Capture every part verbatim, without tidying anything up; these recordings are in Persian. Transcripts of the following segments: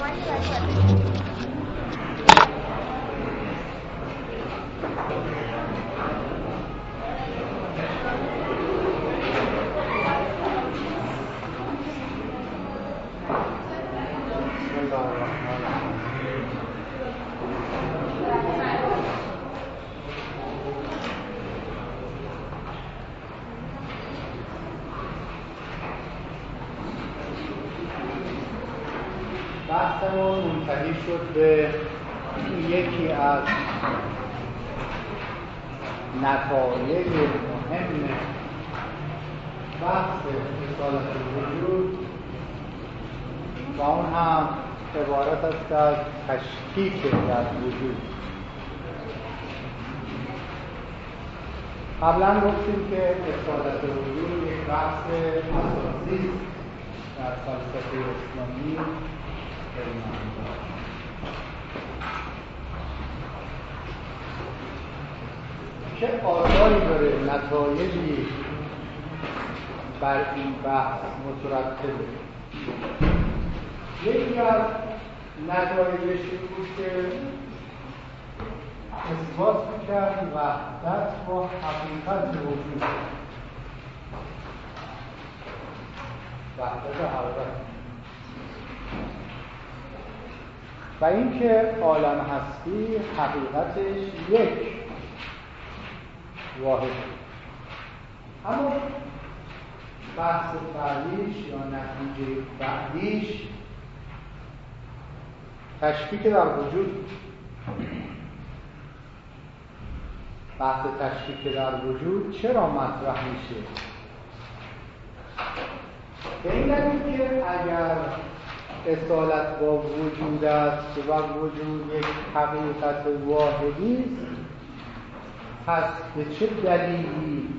بحثمون منتهی شد به یکی از نتایج مهم بحث اصالت الوجود و اون هم عبارت است از تشکیک در وجود. قبلا گفتیم که اصالت الوجود یک بحث اساسی در فلسفه اسلامی چه آثاری داره، نتایجی بر این بحث مترتبه. یکی از نتایجش این بود که اثبات می‌کرد وحدت با حقیقت وجود، وحدت حقیقت، و اینکه عالم هستی حقیقتش یک واحد. اما بحث بعدیش یا نتیجه بعدیش تشکیک در وجود. بحث تشکیک در وجود چرا مطرح میشه؟ به این دلیل که اگر اصالت با وجود است و وجود یک حقیقت واحدی است، پس به چه دلیلی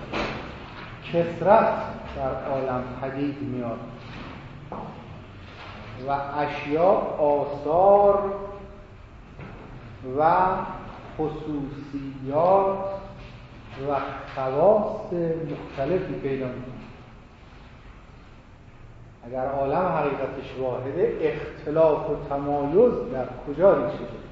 کثرت در عالم پدید میاد و اشیاء آثار و خصوصیات و خواص مختلفی پیدا میکنه؟ اگر عالم حقیقتش واحده، اختلاف و تمایز در کجا ریشه داره؟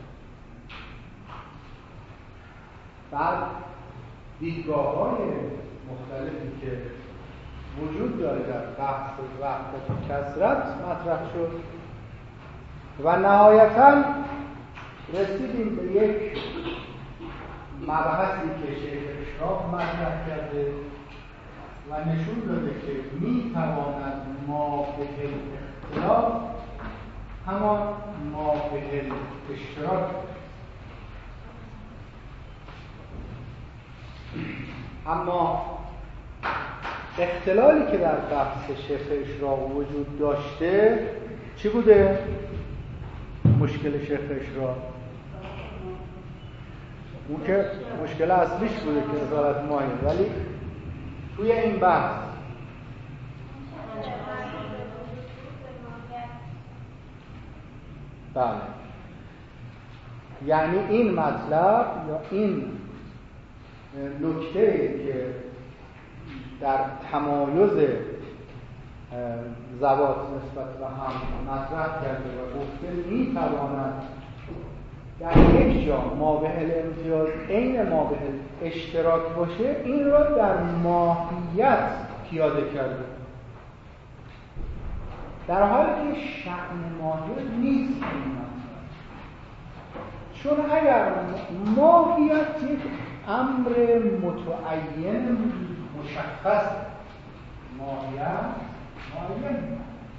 بعد دیدگاه‌های مختلفی که وجود داره در بحث وحدت و کثرت مطرح شد و نهایتاً رسیدیم به یک مبحثی که شیخ اشراق مطرح کرده و نشون داده که می تواند ما به اختلاف همان ما به اشتراک. اما اختلالی که در بحث شیخ اشراق وجود داشته چی بوده؟ مشکل شیخ اشراق اون که مشکل اصلیش بوده که اصالت ماهی، ولی توی این بحث بله، یعنی این مطلب یا این نکته که در تمایز ذوات نسبت به هم مطرح کرده و گفته می تواند در یک جا مابع الامتیاز عین مابع اشتراک باشه، این را در ماهیت پیاده کرده، در حالی که شأن ماهیت نیست این مطلب. چون اگر ماهیت یک امر متعین مشخص، ماهیت معین،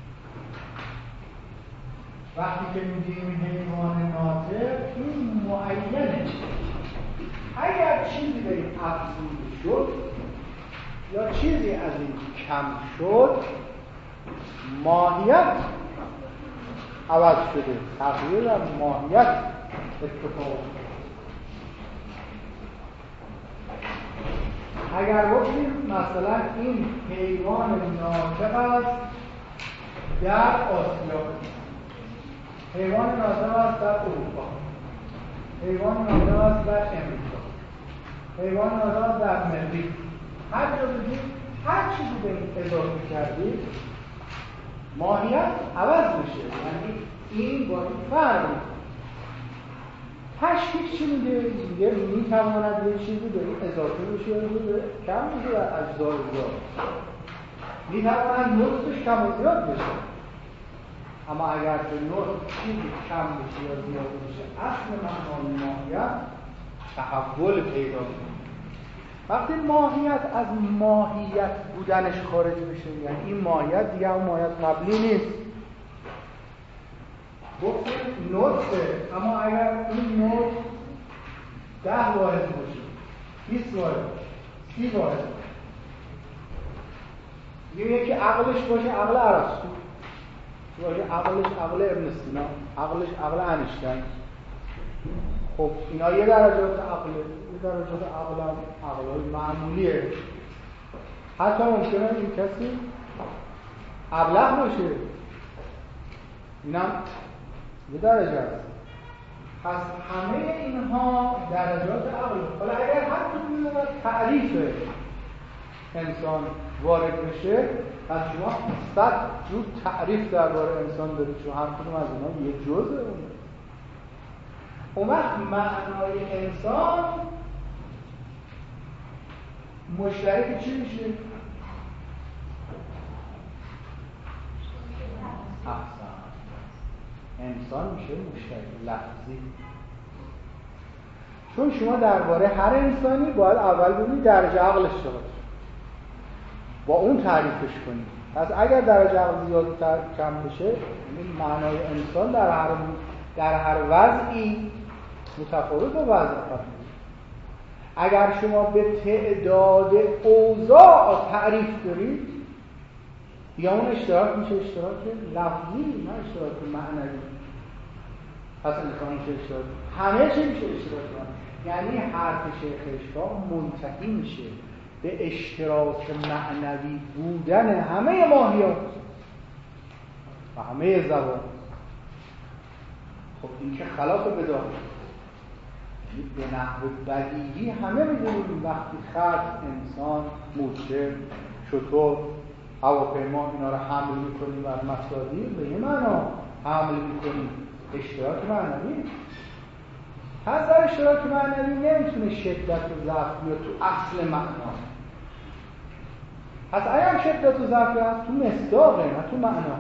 وقتی که میگیم حیوان ناطق این معینه، اگر چیزی به این افزوده شد یا چیزی از این کم شد، ماهیت عوض شده، تغییر در ماهیت اتفاق افتاده. اگر بگیم مثلا این حیوان ناطق است در آسیا، حیوان ناطق است در اروپا، حیوان ناطق است در امریکا، حیوان ناطق است در مریخ، هر جا بگیم هر چیزی به این اضافه کردید ماهیت عوض میشه، یعنی این با این فرق تشکیک چی میگه؟ میگه میتواند یه چیزی به این اضافه بشه یا به کم بشه در اجزای زیاد، میتواند نصفش کم و زیاد بشه، اما اگر به نصف چیزی کم بشه یا زیاد بشه اصل معنای ماهیت تحول پیدا میکنه. وقتی ماهیت از ماهیت بودنش خارج بشه، یعنی این ماهیت دیگه اون ماهیت قبلی نیست. گفتیم نطفه، اما اگر این نطفه ده واحد باشه، بیست واحد باشه، سی واحد باشه، یه یکی عقلش باشه عقل ارسطو، باشه عقلش عقل ابن سینا، عقلش عقل انیشتین. خب اینا یه درجات عقله، یه درجات عقل هم عقلای معمولیه. حتی ممکنه این کسی ابله باشه، اینم یه درجه هست. پس همه اینها درجات عقل. حالا اگر هر کدوم از تعریف انسان وارد بشه، پس شما صد جور تعریف درباره انسان دارید، چون هر کدوم از اینها یه جزء اونه. اون وقت معنای انسان مشترک چی میشه؟ احسن، انسان میشه مشترک لفظی. چون شما درباره هر انسانی باید اول ببینید درجه عقلش چقدر، با اون تعریفش کنید. پس اگر درجه عقل زیادتر کم بشه، این معنای انسان در هر در هر وضعی متفاوت با وضع قبلی. اگر شما به تعداد اوضاع تعریف دارید، یا اون اشتراک میشه اشتراک لفظی، نه اشتراک معنوی. پس انسان میشه اشتراک، همه چی میشه اشتراک معنوی. یعنی حرف شیخ اشراق منتهی میشه به اشتراک معنوی بودن همه ماهیات و همه زبان. خب این که خلاف بداهه، به نحو بدیهی همه میدونیم وقتی خلق، انسان، موشه، شتر، هواپیما اینا رو حمل میکنیم بر مصادیق، به یه معنا حمل میکنیم اشتراک معنوی. پس در اشتراک معنوی نمیتونه شدت و ضعف بیاد تو اصل معنا. پس اگر شدت و ضعف هست تو مصداقه، نه تو معنا.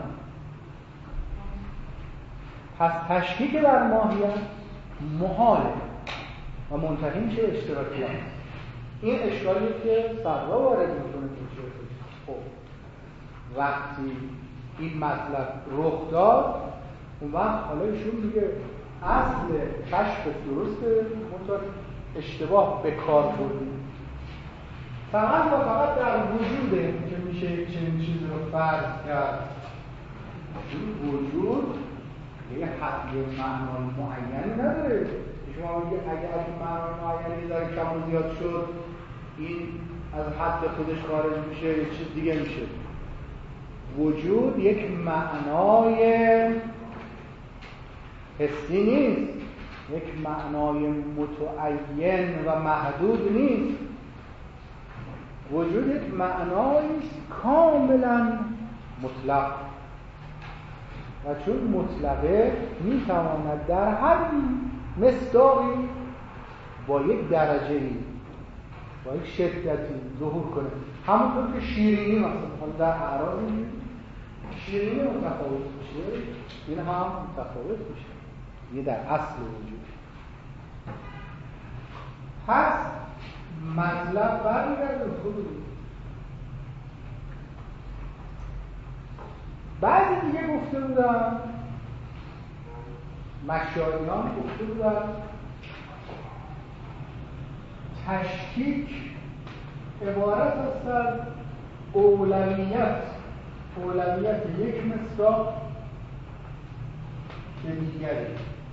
پس تشکیک در ماهیت محاله و منتهی میشه اشتراکی هست. این اشکالیه که صدرا وارد میکنه تو شرکت. خب وقتی این مطلب رخ داد، اون وقت حالا ایشون دیگه اصل کشف درسته، منطقه اشتباه به کار بردیم. فقط و فقط در وجوده که میشه چنین چیز رو فرض کرد. این وجود یه حد معنای معینی نداره. شما میگه اگه از این معنای معینی داره کم و زیاد شد، این از حد خودش خارج میشه، یه چیز دیگه میشه. وجود یک معنای حسی نیست، یک معنای متعین و محدود نیست. وجود یک معنای کاملا مطلق و چون مطلقه میتواند در هر مصداقی با یک درجه‌ای، با یک شدتی ظهور کنه. همونطور که شیرینی مثلا در اعراض شیرینی متفاوت میشه، این هم متفاوت میشه، یه در اصل وجود. پس مطلب برمیگرده خود. بعضی دیگه گفته بودن، مشایخان گفته بودن تشکیک عبارت است از اولویت اولویت یک مصداق به دیگری.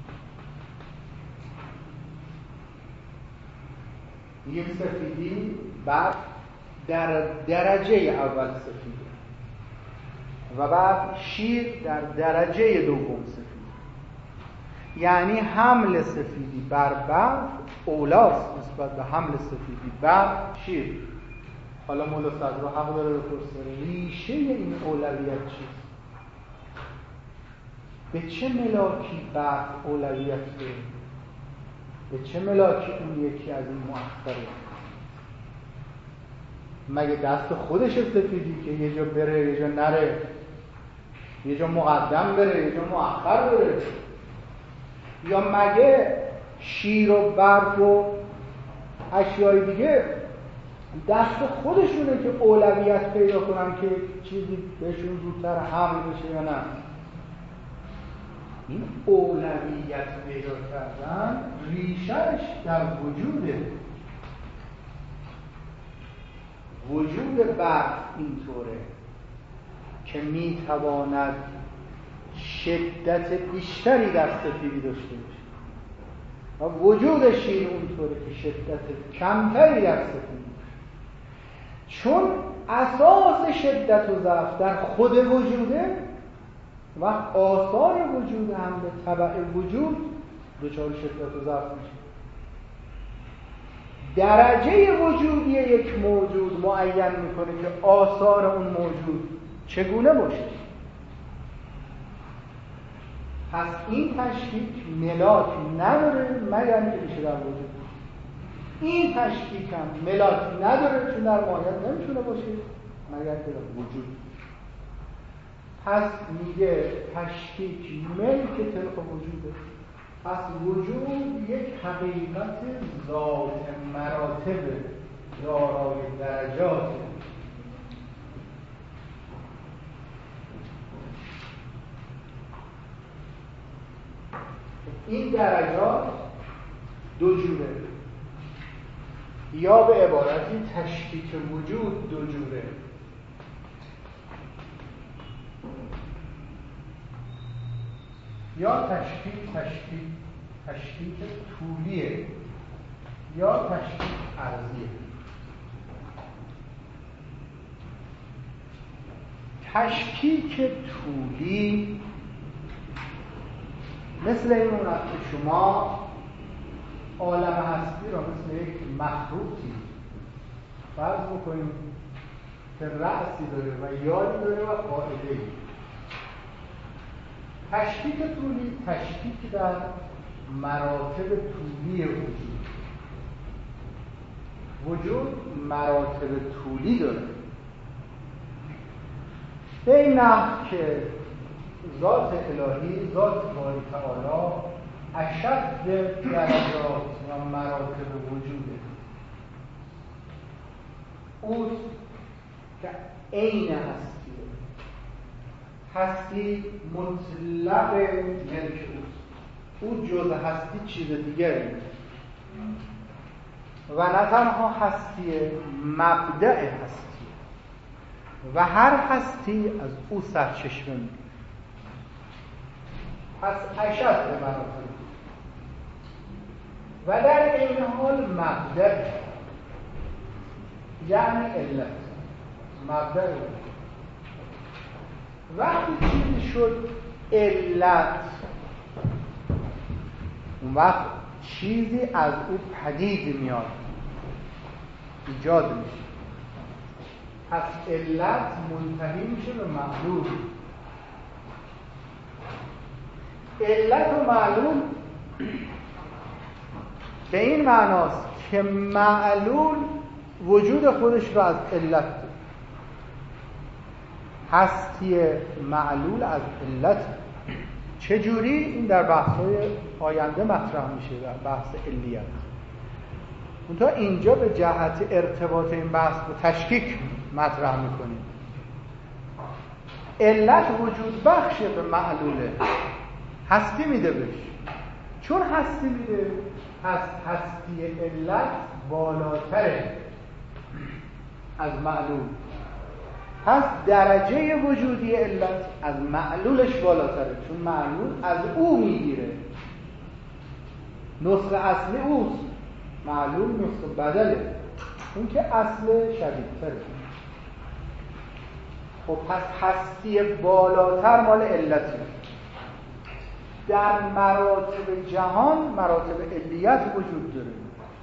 یک سفیدی بعد در درجه اول سفیده و بعد شیر در درجه دوم سفید. یعنی حمل سفیدی بر برف اولاست نسبت به حمل سفیدی بر شیر. حالا مولا صدرا حق داره بپرسه ریشه این اولویت چیست؟ به چه ملاکی برق اولویت داره؟ به چه ملاکی اون یکی از این مؤخره؟ مگه دست خودش سفیدی که یه جا بره یه جا نره، یه جا مقدم بره یه جا مؤخر بره؟ یا مگه شیر و برف و اشیای دیگه دست خودشونه که اولویت پیدا کنن که چیزی بهشون زودتر حمل بشه یا نه؟ این اولویت پیدا کردن ریشهش در وجوده. وجود برق اینطوره که میتواند شدت بیشتری در سفیدی داشته باشه و وجود شیر اونطوره که شدت کمتری در سفیدی باشه. چون اساس شدت و ضعف در خود وجوده و آثار وجود هم به تبع وجود دچار شدت و ضعف میشه. درجه وجودی یک موجود معین میکنه که آثار اون موجود چگونه باشه. پس این تشکیک ملاک نداره مگر اینکه میشه در وجود. این تشکیک هم ملاک نداره چون در ماهیت نمیتونه باشه مگر که در وجود. پس میگه تشکیک ملک طلق وجوده. پس وجود یک حقیقت ذات مراتب دارای درجات. این درجات دو جوره، یا به عبارتی تشکیک وجود دو جوره. یا تشکیک تشکیک تشکیک طولیه یا تشکیک عرضیه. تشکیک طولی مثل این مونت که شما عالم هستی را مثل یک مخروطی فرض بکنیم که رأسی داره و یادی داره و قاعده‌ای. تشکیک طولی تشکیک در مراتب طولی وجود. وجود مراتب طولی داره به این نحو که ذات الهی، ذات باری تعالی اشد درجات و مراتب وجوده. اوست که عین هستیه. هستی مطلق ملک اوست. او جز هستی چیز دیگری و نه تنها هستی، مبدأ هستی و هر هستی از او سرچشمه می‌گیرد. پس اشد به مراتب و در این حال مبدأ یعنی علت. مبدأ وقتی چیزی شد علت، اون وقت چیزی از او پدید میاد، ایجاد میشه. پس علت منتهی میشه به معلول. علت و معلول به این معناست که معلول وجود خودش رو از علت داره. هستی معلول از علت. چجوری؟ این در بحث‌های آینده مطرح میشه در بحث علیت. منتها اینجا به جهت ارتباط این بحث با تشکیک مطرح میکنیم. علت وجود بخشه به معلوله، هستی میده بهش. چون هستی میده پس هستی علت بالاتره از معلول. پس درجه وجودی علت از معلولش بالاتره، چون معلول از او میگیره. نسخه اصلی اوست، معلول نسخه بدله، اون که اصل شدیدتره. خب پس هستی بالاتر مال علته. در مراتب جهان مراتب علیت وجود داره.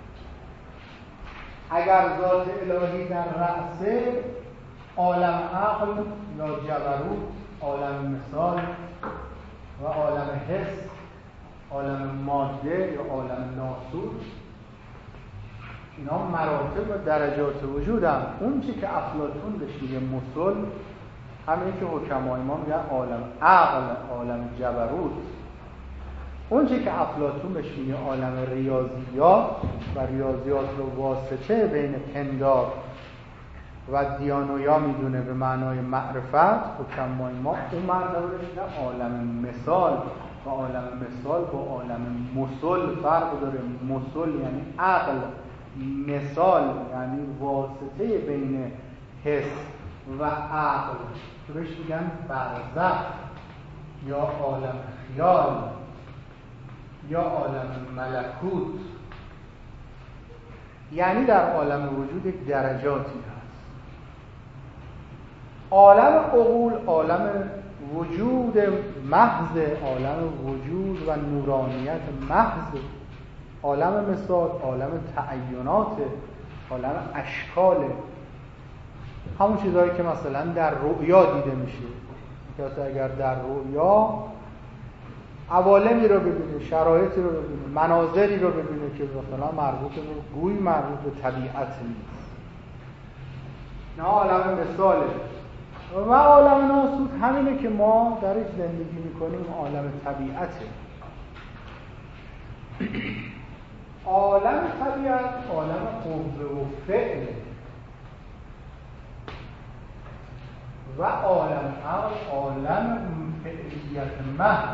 اگر ذات الهی در رأسه، عالم عقل یا جبروت، عالم مثال و عالم حس، عالم ماده یا عالم ناسود، اینا مراتب و درجات وجودن. اون چی که افلاطون بهش میگه مسل، همین که حکمای ما میگن عالم عقل، عالم جبروت. اون چی که افلاطون بهش میگه عالم ریاضیات و ریاضیات رو واسطه بین پندار و دیانویا میدونه به معنای معرفت، حکمای ما اون مرتبه رو میگن عالم مثال. و عالم مثال با عالم مسل فرق داره. مسل یعنی عقل، مثال یعنی واسطه بین حس و عقل که بهش میگن برزخ یا عالم خیال یا عالم ملکوت. یعنی در عالم وجود یک درجاتی هست. عالم عقول عالم وجود محض، عالم وجود و نورانیت محض. عالم مثال عالم تعینات، عالم اشکال، همون چیزهایی که مثلا در رؤیا دیده میشه. کسی اگر در رؤیا عوالمی رو ببینه، شرایطی رو ببینه، مناظری رو ببینه که مثلا مربوط به گوی مربوط به طبیعت نیست، نه عالم مثاله. و عالم ناسود همینه که ما درش زندگی میکنیم، عالم طبیعته. عالم طبیعت عالم قوه و فعل و عالم عقل عالم فعلیت محض.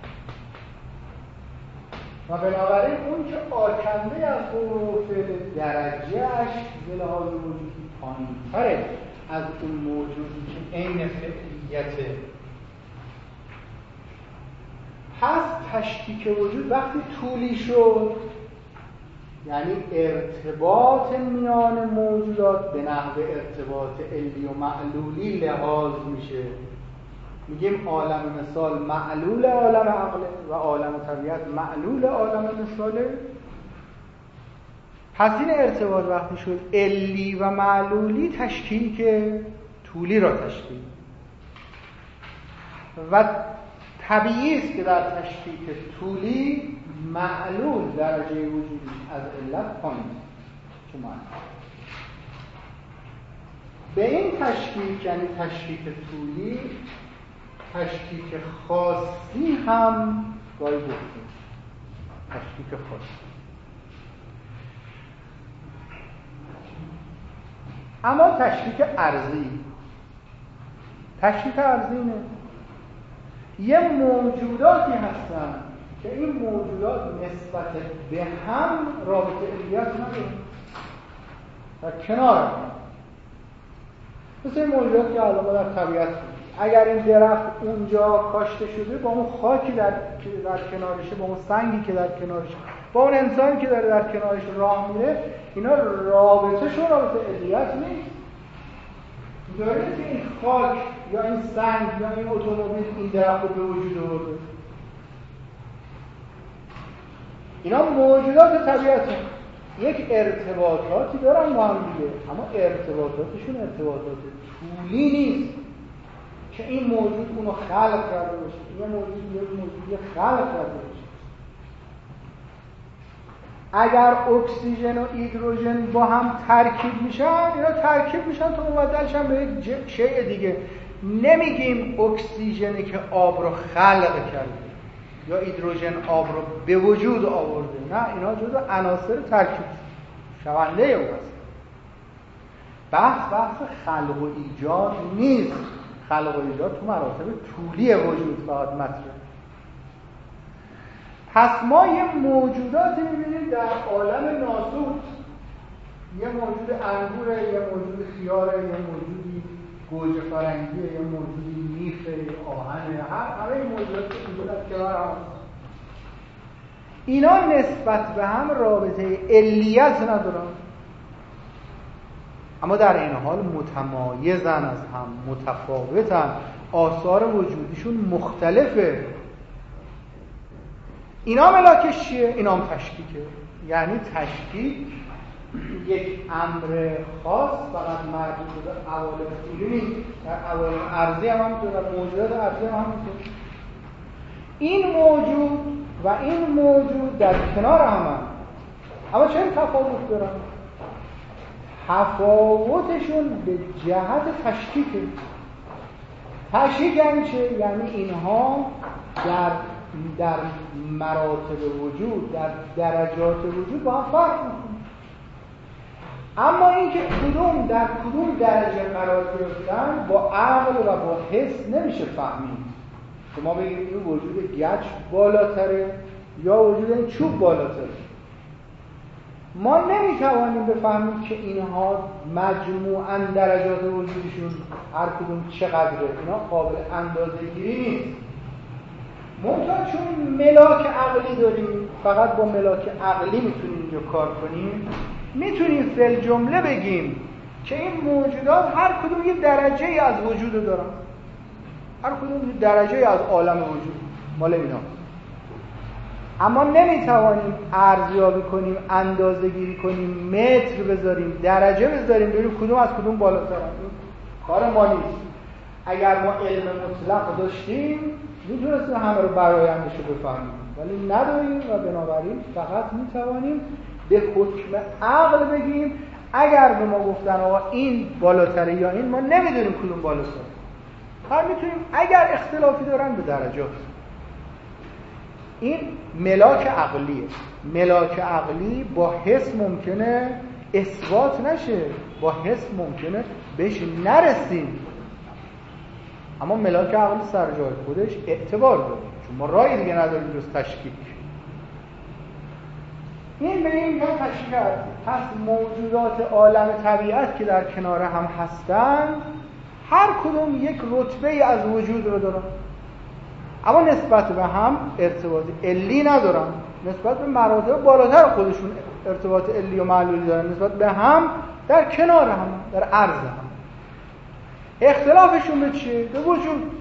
و بنابراین اون که آکنده از قوه و فعل درجهش به لحاظ وجودی پایین‌تره از اون موجودی که عین فعلیته. پس تشکیک وجود وقتی طولی شد، یعنی ارتباط میان موجودات به نحو ارتباط علی و معلولی لحاظ میشه. میگیم عالم مثال معلول عالم عقل و عالم طبیعت معلول عالم مثاله. پس این ارتباط وقتی شد علی و معلولی، تشکیک طولی را تشکیل و طبیعی است که در تشکیک طولی معلول درجه وجودی از علت پایین است. چون به این تشکیک، یعنی تشکیک طولی، تشکیک خاصی هم گاهی گفتیم. تشکیک خاصی. اما تشکیک ارضی، تشکیک ارضی نه. یه موجوداتی هستن که این موجودات نسبت به هم رابطه علیت ندارن، در کنار هم. مثل این موجودات که الان در طبیعت اگر این درخت اونجا کاشته شده، با اون خاکی در, در کنارشه، با اون سنگی که در کنارشه، با اون انسانی که داره در کنارش راه میره، اینا رابطه شون رابطه علیت نیست. داره که این خاک یا این سنگ یا این اتومبیل این درخت رو به وجود آورده. اینا موجودات طبیعت هم. یک ارتباطاتی دارن با هم دیگه، اما ارتباطاتشون ارتباطات طولی نیست که این موجود اونو خلق کرده باشه، این موجود یه موجودی خلق کرده باشه. اگر اکسیژن و هیدروژن با هم ترکیب میشن، اینا ترکیب میشن تا مبدلشن به یک شیء دیگه. نمیگیم اکسیژنی که آب رو خلق کرده یا هیدروژن آب رو به وجود آورده، نه، اینا جزو عناصر ترکیب شونده اون هست. بحث بحث خلق و ایجاد نیست. خلق و ایجاد تو مراتب طولی وجود فقط مطرحه. پس ما یه موجوداتی می‌بینیم در عالم ناسود، یه موجود انگوره، یه موجود خیاره، یه موجودی گوجه فرنگیه، یه موجودی میخه، آهنه، هر همه موجودات که اینجا در کنار هم هست. اینا نسبت به هم رابطه علیت ندارن، اما در این حال متمایزن از هم، متفاوتن، آثار وجودیشون مختلفه. اینا ملاکش چیه؟ اینا هم تشکیکه. یعنی تشکیک یک امر خاص فقط مربوط به عوالم طولی نیست، در عوالم ارضی هم همینطور، در موجودات ارضی هم همینطور. این موجود و این موجود در کنار هم هم. اما چه تفاوت دارن؟ تفاوتشون به جهت تشکیکه. تشکیک یعنی چه؟ یعنی اینها در در مراتب وجود، در درجات وجود با هم فرق میکنه. اما اینکه کدوم در کدوم درجه قرار گرفتن با عقل و با حس نمیشه فهمید. شما بگید این وجود گچ بالاتره یا وجود این چوب بالاتره. ما نمیتوانیم بفهمیم که اینها مجموعاً درجات وجودشون هر کدوم چقدره. اینا قابل اندازه‌گیری نیست. منتها چون ملاک عقلی داریم، فقط با ملاک عقلی میتونیم اینجا کار کنیم، میتونیم فی الجمله بگیم که این موجودات هر کدوم یه درجه ای از وجود دارن. هر کدوم یه درجه ای از عالم وجود مال اینا. اما نمیتوانیم ارزیابی کنیم، اندازه گیری کنیم، متر بذاریم، درجه بذاریم ببینیم کدوم از کدوم بالاتر است. کار ما نیست. اگر ما علم مطلق داشتیم میتونستیم همه رو برآیندش رو بفهمیم، ولی نداریم و بنابراین فقط میتوانیم به حکم عقل بگیم. اگر به ما گفتن آقا این بالاتره یا این، ما نمیدونیم کدوم بالاتره. هر میتونیم اگر اختلافی دارن به درجات. این ملاک عقلیه. ملاک عقلی با حس ممکنه اثبات نشه، با حس ممکنه بهش نرسیم، اما ملاک عقلی سر جای خودش اعتبار داره، چون ما راهی دیگه نداریم جز تشکیک. این به این جای تشکیک هست. پس موجودات عالم طبیعت که در کنار هم هستند هر کدوم یک رتبه از وجود رو دارن، اما نسبت به هم ارتباط علی ندارن. نسبت به مراتب بالاتر خودشون ارتباط علی و معلولی دارن، نسبت به هم در کنار هم، در عرض هم. اختلافشون به چیه؟ به وجود.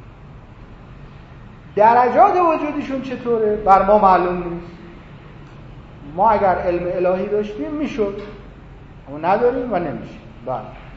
درجات وجودشون چطوره؟ بر ما معلوم نیست. ما اگر علم الهی داشتیم میشد، اما نداریم و نمیشه. بله.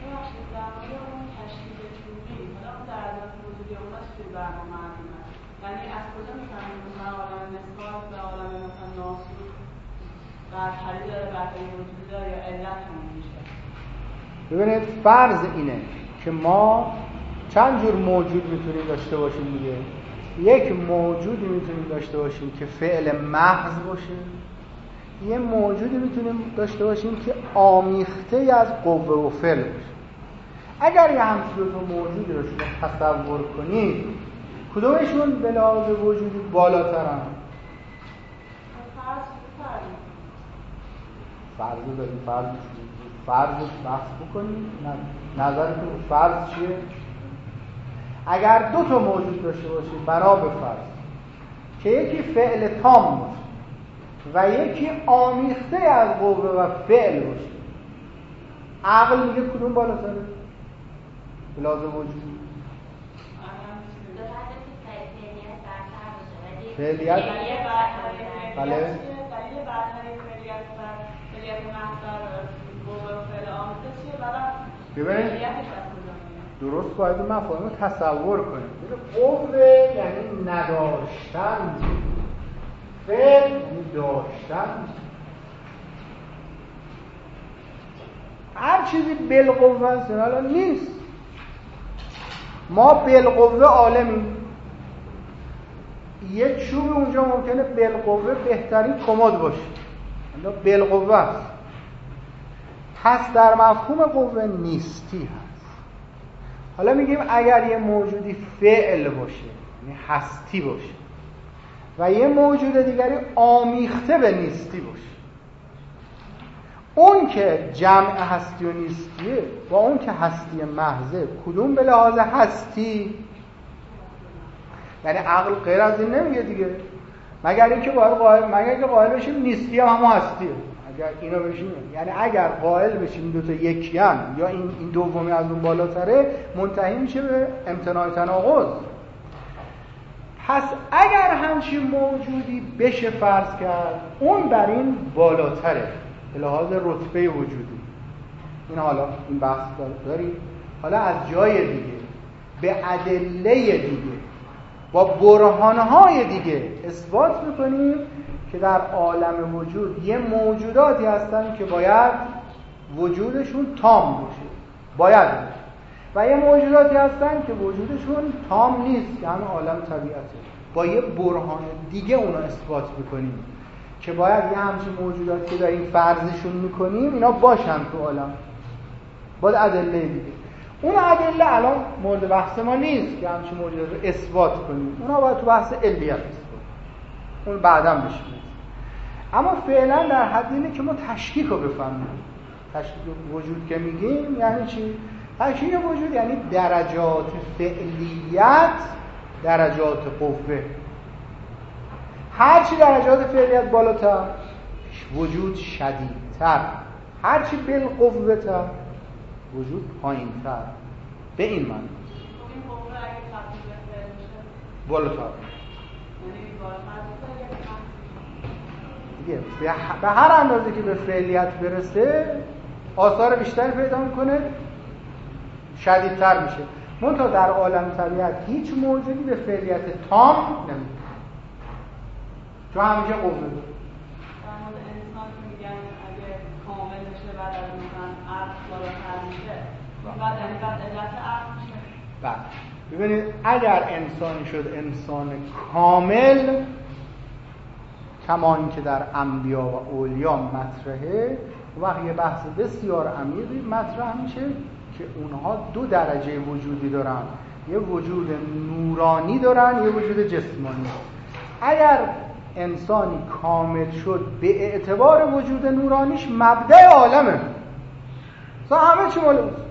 یعنی از کجا میفهمیم که من عالم نسبات به عالم مثلا ناسود برتری داره، برتری وجود داره یا علت همون میشه؟ ببینید فرض اینه که ما چند جور موجود میتونیم داشته باشیم دیگه. یک موجودی میتونیم داشته باشیم که فعل محض باشه، یه موجودی میتونیم داشته باشیم که آمیخته از قوه و فعل باشه. اگر یه همچین دو تا موجودی رو شما تصور کنید، کدومشون به لحاظ وجودی بالاترن؟ فرض داریم، فرض فرض بحث بکنیم. نظرتون فرض چیه؟ اگر دو تا موجود داشته باشیم بنا به فرض که یکی فعل تام باشه و یکی آمیخته از قوه و فعل باشه، عقل میگه کدوم بالاتره به لحاظ وجودی؟ فعلیت. بله. دلیل برتری فعلیت بر فعلیت محض قوه و فعل آمیخته چیه؟ ببینید درست باید این مفاهیم رو تصور کنیم. قوه یعنی نداشتن، فعل یعنی داشتن. هر چیزی بالقوه است الان نیست. ما بالقوه عالمیم. یک چوب اونجا ممکنه بالقوه بهترین کمد باشه، اما بالقوه است. پس در مفهوم قوه نیستی هست. حالا میگیم اگر یه موجودی فعل باشه یعنی هستی باشه و یه موجود دیگری آمیخته به نیستی باشه، اون که جمع هستی و نیستیه با اون که هستی محضه، کدوم به لحاظ هستی؟ یعنی عقل غیر از این نمیگه دیگه، مگر اینکه باید قائل مگر اینکه قائل بشیم نیستی هم همون هستیه. اگر اینو بشیم، یعنی اگر قائل بشیم دو تا یکی ان یا این این دومی از اون بالاتره، منتهی میشه به امتناع تناقض. پس اگر همچین موجودی بشه فرض کرد، اون بر این بالاتره به لحاظ رتبه وجودی. این حالا این بحث داریم. حالا از جای دیگه به ادله دیگه با برهانهای دیگه اثبات میکنیم که در عالم وجود یه موجوداتی هستن که باید وجودشون تام باشه، باید باشه، و یه موجوداتی هستن که وجودشون تام نیست که همه عالم طبیعته. با یه برهان دیگه اونا اثبات میکنیم که باید یه همچین موجوداتی که داریم فرضشون میکنیم اینا باشن تو عالم، با ادله دیگه. اون ادله الان مورد بحث ما نیست که همچین موجودات رو اثبات کنیم، اونا باید تو بحث علیت اثبات، اون بعداً بشه. اما فعلا در حد اینه که ما تشکیک رو بفهمیم. تشکیک وجود که میگیم یعنی چی؟ تشکیک وجود یعنی درجات فعلیت، درجات قوه. هرچی درجات فعلیت بالاتر وجود شدیدتر، هرچی بالقوه تر وجود پایینتر. به این معنی بالاتر دیگه به هر اندازه که به فعلیت برسه آثار بیشتری پیدا میکنه، شدیدتر میشه. منتها در عالم طبیعت هیچ موجودی به فعلیت تام نمیشه، چون همیشه قوه داره. در مورد انسان که میگن اگه کامل بشه بعد از مثلا عقل بالاتر میشه، بعد یعنی بعد علت عقل میشه. بعد ببینید اگر انسان شد انسان کامل کما اینکه در انبیا و اولیا مطرحه، وقت یه بحث بسیار عمیقی مطرح میشه که اونها دو درجه وجودی دارن، یه وجود نورانی دارن، یه وجود جسمانی. اگر انسانی کامل شد به اعتبار وجود نورانیش مبدأ عالمه، مثلا همه چی مال اوست.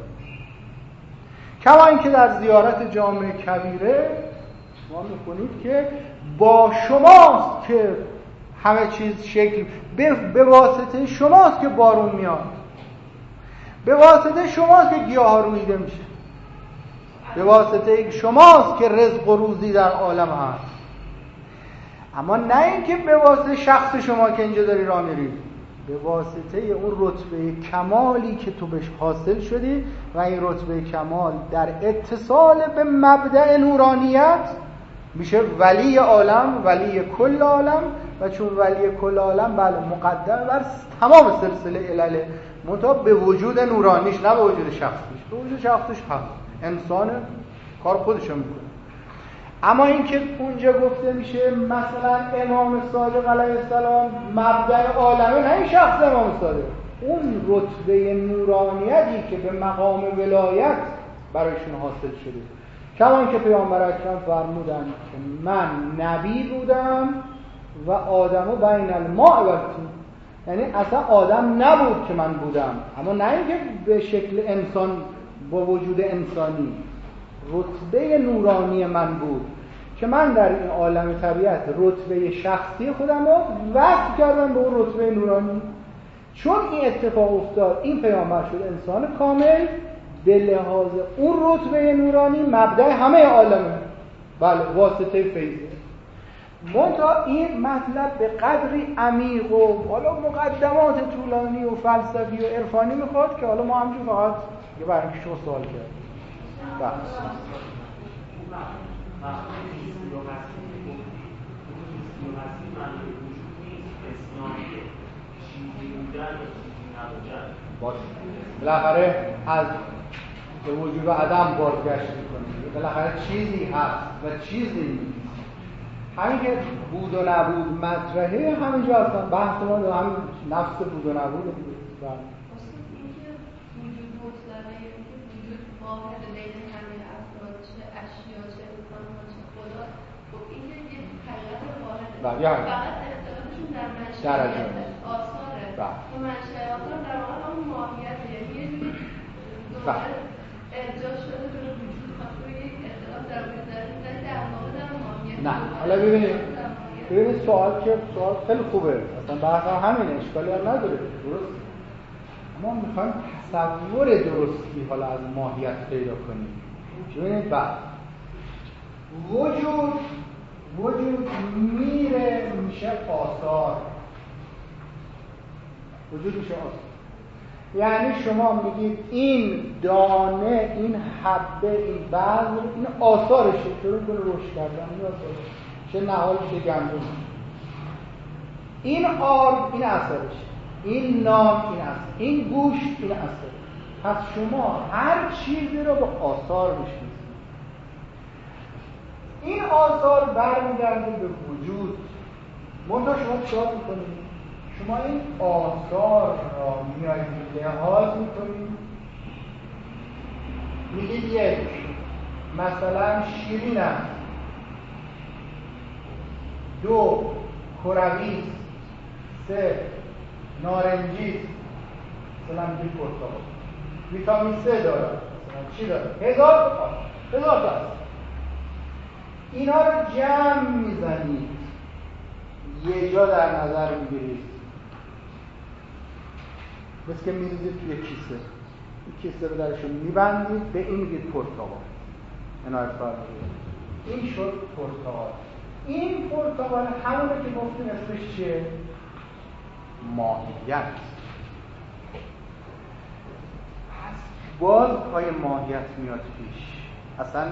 کما اینکه در زیارت جامع کبیره شما می‌خونید که با شماست که همه چیز شکل، به, به واسطه شماست که بارون میاد، به واسطه شماست که گیاه ها رویده میشه، به واسطه شماست که رزق و روزی در عالم هست. اما نه اینکه به واسطه شخص شما که اینجا داری راه میری، به واسطه اون رتبه کمالی که تو بهش حاصل شدی و این رتبه کمال در اتصال به مبدأ نورانیت میشه ولی عالم، ولی کل عالم. و چون ولی کل عالم بله مقدم بر تمام سلسله علل، منتها به وجود نورانیش نه به وجود شخصیش. به وجود شخصیش هست، انسان کار خودشو میکنه. اما اینکه اونجا گفته میشه مثلا امام صادق علیه السلام مبدأ عالمه، نه این شخص امام صادق، اون رتبه نورانیتی که به مقام ولایت برایشون حاصل شده. کما اینکه پیامبر اکرم فرمودن که من نبی بودم و آدمو بین الماء و الطین، یعنی اصلا آدم نبود که من بودم، اما نه اینکه به شکل انسان با وجود انسانی، رتبه نورانی من بود که من در این عالم طبیعت رتبه شخصی خودم رو وصل کردم به اون رتبه نورانی. چون این اتفاق افتاد این پیامبر شد انسان کامل، به لحاظ اون رتبه نورانی مبدأ همه عالمه، بله واسطه فیضه. منتها این مطلب به قدری عمیق و حالا مقدمات طولانی و فلسفی و عرفانی میخواد که حالا ما همجور فقط یه برای اینکه شما سوال کرد بحث باشه. بالاخره از به وجود عدم بازگشت میکنه، بالاخره چیزی هست و چیزی نیست. همین که بود و نبود مطرحه همینجا هستن، بحث ما در همین نفس بود و نبود دیگه. وجود مطلقه، وجود واحد بین همه افراد، چه اشیا چه انسان‌ها چه خدا، خب این که یه حقیقت واحده، فقط اختلافشون در منشأ آثاره و منشأ آثار در واقع همون ماهیته، یعنی یه جوری دوباره ارجاع شده به وجود خاطر یک اختلاف در وجود داره که در واقع در ماهیت. نه حالا ببینید ببینید سوال که سوال خیلی خوبه، اصلا بحث همینه، اشکالی هم نداره، درست. ما میخوایم تصور درستی حالا از ماهیت پیدا کنیم. ببینید بعد وجود وجود میره میشه آثار، وجود میشه آثار. یعنی شما میگید این دانه، این حبه، این بذر، این آثارشه، شروع کنه رشد کردن، این آثارشه، چه نهال چه گندم. این آرد، این اثرشه، این نام، این اثر، این گوشت، این اثر. پس شما هر چیزی رو با آثار میشناسید. این آثار برمیگرده به وجود. منتها شما چیکار میکنید؟ شما این آثار را میایید لحاظ میکنید، میگید یک مثلا شیرین است، دو کروی است، سه نارنجی است، مثلا میگید پرتقال، ویتامین سه داره، مثلا چی داره؟ هزار تا هزار تا است. اینا رو جمع میزنید، یه جا در نظر میگیرید، مثل که میریزید توی کیسه، این کیسه رو درشون میبندید، به این میگید پرتقال. عنایت فرمایید، این شد پرتقال. این پرتقال همونه که گفتیم اسمش چیه؟ ماهیت. پس باز پای ماهیت میاد پیش. اصلا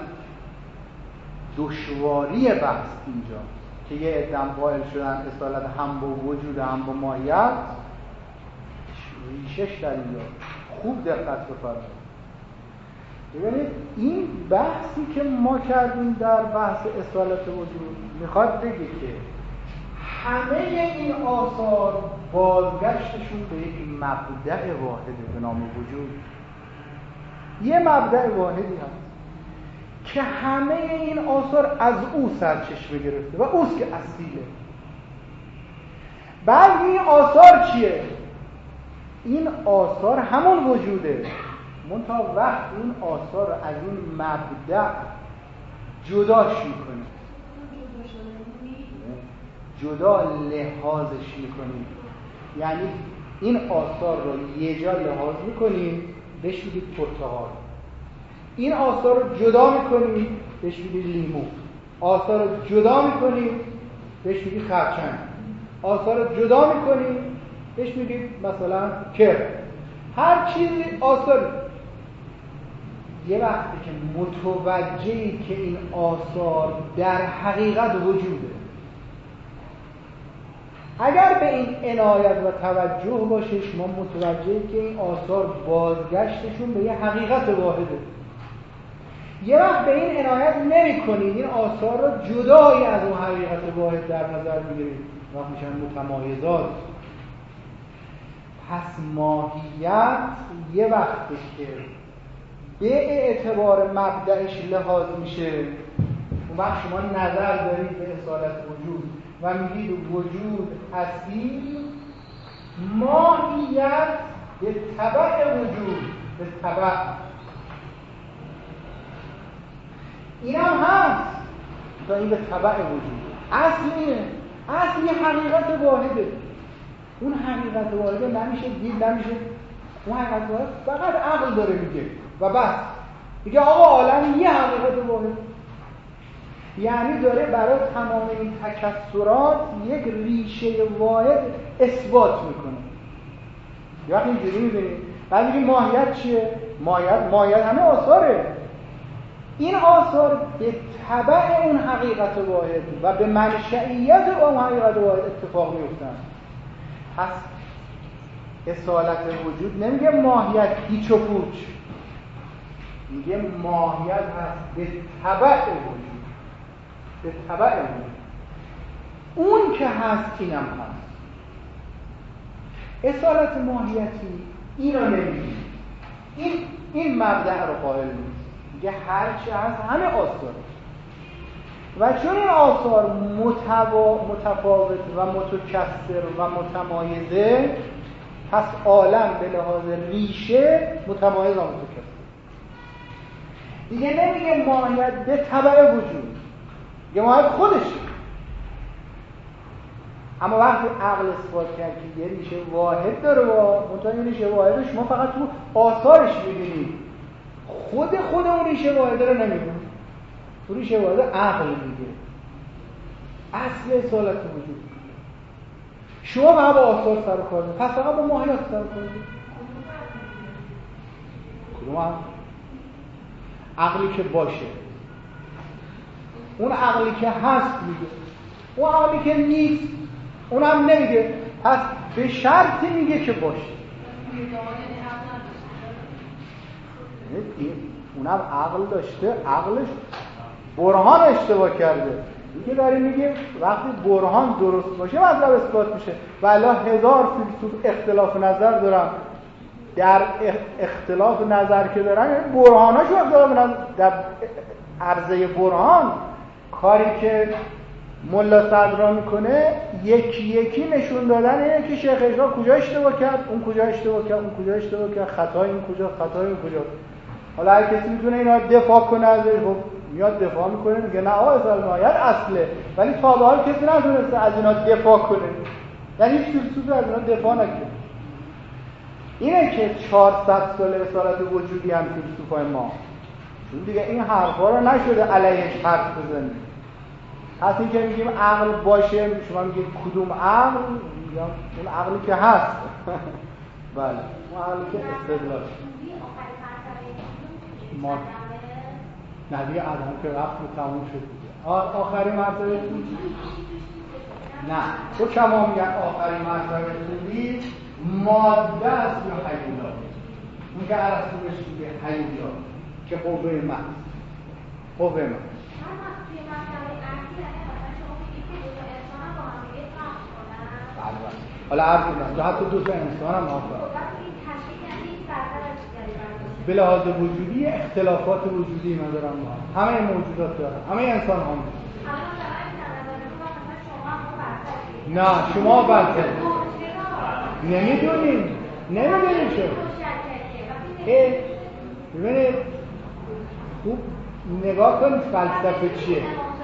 دشواری بحث اینجا که یه عدم قائل شدن اصالت هم با وجود هم با ماهیت، ریشش در اینجا. خوب دقت بفرمایید. ببینید این بحثی که ما کردیم در بحث اصالت وجود میخواد بگه که همه این آثار بازگشتشون به یک مبدأ واحده به نام وجود. یه مبدأ واحدی هست که همه این آثار از او سرچشمه گرفته و اوست که اصیله. بعد این آثار چیه؟ این آثار همون وجوده، منتها وقت این آثار رو از این مبدأ جداش میکنید، جدا لحاظش میکنید. یعنی این آثار رو یه جا لحاظ میکنید، بهش میگید پرتقال. این آثار رو جدا میکنید، بهش میگید لیمو. آثار رو جدا میکنید، بهش میگید خرچنگ. آثار رو جدا میکنید، بهش میگید مثلا کر. هر چیزی آثار. یه وقتی که متوجهی که این آثار در حقیقت وجوده، اگر به این عنایت و توجه باشه شما متوجهی که این آثار بازگشتشون به یه حقیقت واحده. یه وقت به این عنایت نمی کنید، این آثار رو جدایی از اون حقیقت واحد در نظر میگیرید، وقت میشن متمایزات. پس ماهیت یه وقتی که به اعتبار مبدأش لحاظ میشه، اون وقت شما نظر دارید به اصالت وجود و میگید وجود اصیل، ماهیت به تبع وجود، به تبع. این هم هست تا این به تبع وجود. اصل اینه، اصل یه حقیقت واحده. اون حقیقت واحده نمیشه دید، نمیشه. اون حقیقت واحد فقط عقل داره میگه و بس. میگه آقا عالم یه حقیقت واحد. یعنی داره برای تمام این تکثرات یک ریشه واحد اثبات میکنه. یا وقتی اینجوری میبینید بعد میگه ماهیت چیه؟ ماهیت ماهیت همه آثاره. این آثار به تبع اون حقیقت واحد و به منشئیت اون حقیقت واحد اتفاق میفتن. پس اصالت وجود نمیگه ماهیت هیچ و پوچ، میگه ماهیت هست به تبع وجود، به تبع وجود. اون که هست اینم هست. اصالت ماهیتی اینو نمیگه، این این مبدأ رو قائل نیست. میگه هر چی هست همه آثار و چون این آثار متوا... متفاوت و متکثر و متمایزه، پس عالم به لحاظ ریشه متمایز و متکثر. دیگه نمیگه ماهیت به تبع وجود، یه ماهیت خودشه. اما وقتی عقل اثبات کرد که یه ریشه واحد داره و منتها این ریشه واحدش ما فقط تو آثارش میبینیم، خود خود اون ریشه واحد رو نمیبینیم. تو ریشه واحد عقل میگه، اصل اصالت وجود. شما فقط با آثار سر و کار دارید، پس فقط با ماهیت سر و کار دارید. کدوم عقل؟ عقلی که باشه. اون عقلی که هست میگه، اون عقلی که نیست اونم نمیگه. پس به شرطی میگه که باشه. اونم عقل داشته، عقلش برهان اشتباه کرده. دیگه داریم میگیم وقتی برهان درست باشه مطلب اثبات میشه. والا هزار فیلسوف اختلاف نظر دارن، در اختلاف نظر که دارن یعنی برهاناشو اختلاف نظر، در عرضه برهان کاری که ملا صدرا میکنه یکی یکی نشون دادن اینه که شیخ اجرا کجا اشتباه کرد، اون کجا اشتباه کرد، اون کجا اشتباه کرد، خطای این کجا، خطای این کجا. حالا هر کسی میتونه اینا دفاع کنه ازش، خب میاد دفاع میکنه میگه نه آقا اصلا نهایت اصله، ولی تا به حال کسی نتونسته از اینا دفاع کنه. یعنی هیچ فیلسوفی از اینا دفاع نکنه. اینه که چهارصد سال اصالت وجودی هم فیلسوفای ما، چون دیگه این حرفا رو نشده علیهش حرف بزنیم. پس این که میگیم عقل باشه، شما میگید کدوم عقل؟ میگم اون عقلی که هست. بله اون عقلی که استدلال ما نه دیگه آدم که رفت و تموم شد دیگه. آخرین مرتبه تولی نه تو کما میگن آخرین مرتبه تولی ماده است یا حیولات. اون که ارسطو بهش میگه حیولات که قوه محض، قوه محض. حالا عرض کنم یا حتی دو تا انسان هم آفر به لحاظ وجودی اختلافات وجودی من دارم با همه موجودات دارم، همه انسان هم نه شما برتر نمیدونیم نمیدونیم چرا. ببینید خوب نگاه کنید فلسفه چیه.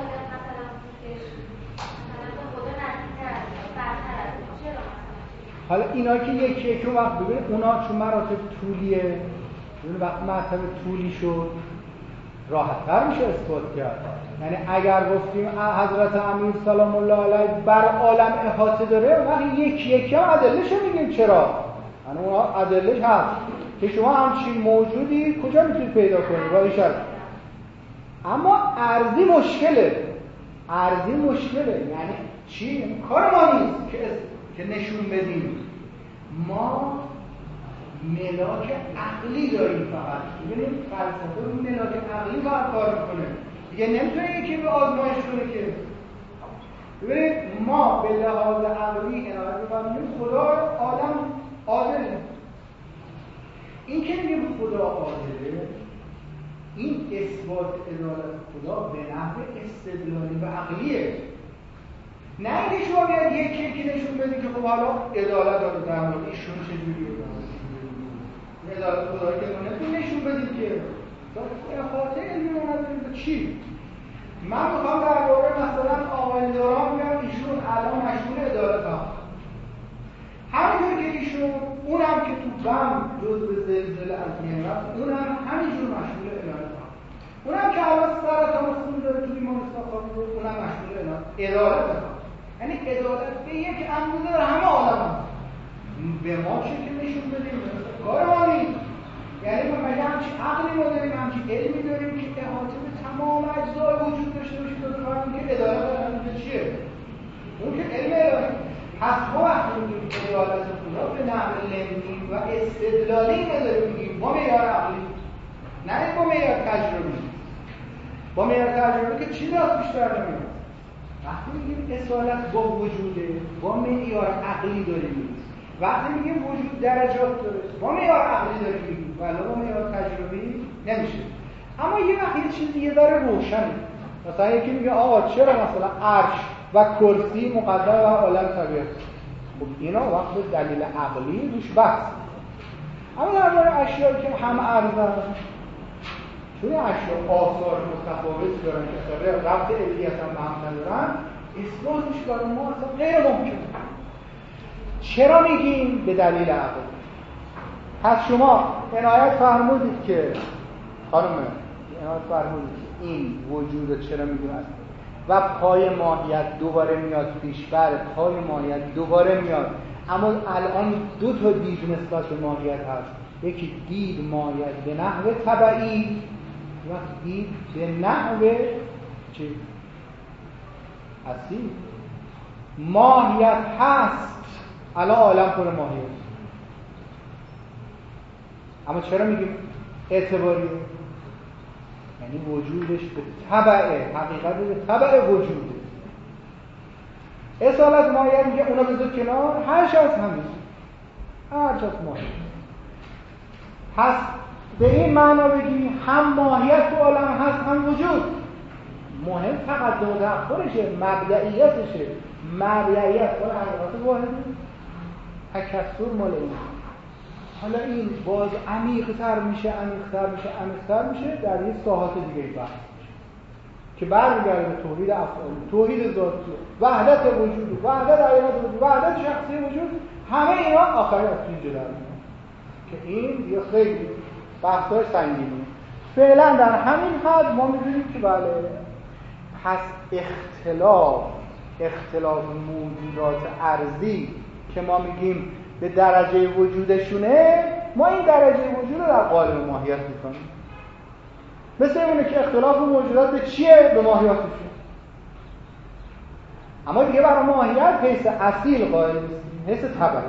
حالا اینا که یکی یکی وقت ببینید اونا چون مراتب طولیه، ببینید وقت مرتبه طولی شد راحت‌تر میشه اثبات کرد. یعنی اگر گفتیم حضرت امیر سلام الله علیه بر عالم احاطه داره، وقتی یکی یکی هم ادله‌شو میگیم چرا؟ یعنی اونا ادله‌ش هست که شما همچین موجودی کجا میتونید پیدا کنید با این شرط. اما ارضی مشکله، ارضی مشکله. یعنی چی؟ کار ما نیست که که نشون بدیم. ما ملاک عقلی داریم فقط. ببینید فلسفه اون ملاک عقلی فقط کار میکنه. دیگه نمیتونه یکی به آزمایش کنه که. ببینید ما به لحاظ عقلی عنایت می‌کنیم خدا آدم عادله. این که میگه خدا عادله، این اثبات عدالت خدا به نحو استدلالی و عقلیه. نه اینکه شما بیاید یکی یکی نشون بدید که خب حالا عدالت داره در مورد ایشون چجوریه، عدالت خدایی که نمیتونید نشون بدید که خاطر علمی رو ندارید به چی؟ من میخوام در واقع مثلا آقای داران میگم ایشون الان مشغول عدالت هم همینطور که ایشون اونم که تو بم جز به زلزله از میان رفت اونم همینجور مشغول عدالت هم اونم که الان سرطان خون داره تو بیمارستان خوابیده اونم مشغول عدالت هم. یعنی عدالت به یک اندازه در همه عالم هست. به ما چه که نشون بدیم کار ما نیست. یعنی ما مگه همچی عقلی ما داریم، همچی علمی داریم که احاطه به تمام اجزای وجود داشته باشیم تا بفهمیم که عدالت در همینجا چیه؟ اون که علم الهی. پس ما وقتی میگیم عدالت خدا به نحو علمی و استدلالی نداریم میگیم با معیار عقلی، نه با معیار تجربی. با معیار تجربی که چیزی از بیشتر نمیاد. وقتی میگیم اصالت با وجوده با معیار عقلی داریم. وقتی میگیم وجود درجات داره با معیار عقلی داریم میگیم ولی با معیار تجربی نمیشه. اما یه وقت یه چیز دیگه داره روشنه. مثلا یکی میگه آقا چرا مثلا عرش و کرسی مقدر و عالم طبیعت؟ خب اینا وقت به دلیل عقلی روش بحث. اما در مورد اشیایی که هم ارزن چون اشیا آثار متفاوت دارن که ربط علیت هم به هم ندارن اثباتش برای ما اصلا غیر ممکنه. چرا میگیم؟ به دلیل عقل. پس شما عنایت فرمودید که خانم عنایت فرمودید که این وجود چرا میگیم و پای ماهیت دوباره میاد پیشبر، پای ماهیت دوباره میاد. اما الان دو تا دید نسبت به ماهیت هست. یکی دید ماید به نحو طبعی، وقتی دید به نحو چه؟ اصیل. ماهیت هست، الان عالم پر ماهیت، اما چرا میگیم اعتباریه؟ یعنی وجودش به طبعه، حقیقت به طبع وجوده. اصالت ماهیت میگه اونا بذار کنار، هرش از همین هرش از ماهیت. پس به این معنا بگیم هم ماهیت تو عالم هست هم وجود. مهم تقدم و تأخرشه، مبدئیتشه. مبدئیت مال حقیقت واحده، تکثر مال این. حالا این باز عمیق‌تر میشه عمیق‌تر میشه عمیق‌تر میشه در یه ساحات دیگه بحث میشه که برمیگرده به توحید افعال، توحید ذاتی، وحدت وجود، وحدت حقیقت وجود، وحدت شخصی وجود. همه اینا آخری از اینجا در میاد که این یه خیلی بحث‌های سنگینه. فعلا در همین حد ما می‌دونیم که بله، پس اختلاف اختلاف موجودات ارضی که ما میگیم به درجه وجودشونه، ما این درجه وجود رو در قالب ماهیت میکنیم. مثل اونه که اختلاف موجودات به چیه؟ به ماهیاتشون. اما دیگه برای ماهیت حیث اصیل قائل نیستیم، حیث طبعی.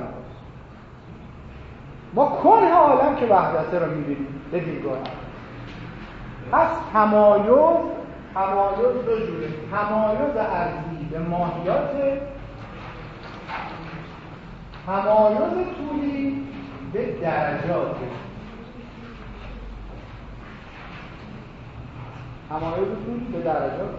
ما کنه عالم که وحدته رو میبینیم به دیدگاه. پس تمایز تمایز دو جوره، تمایز ارضی به ماهیات، تمایز طولی به درجات. تمایز طولی به درجات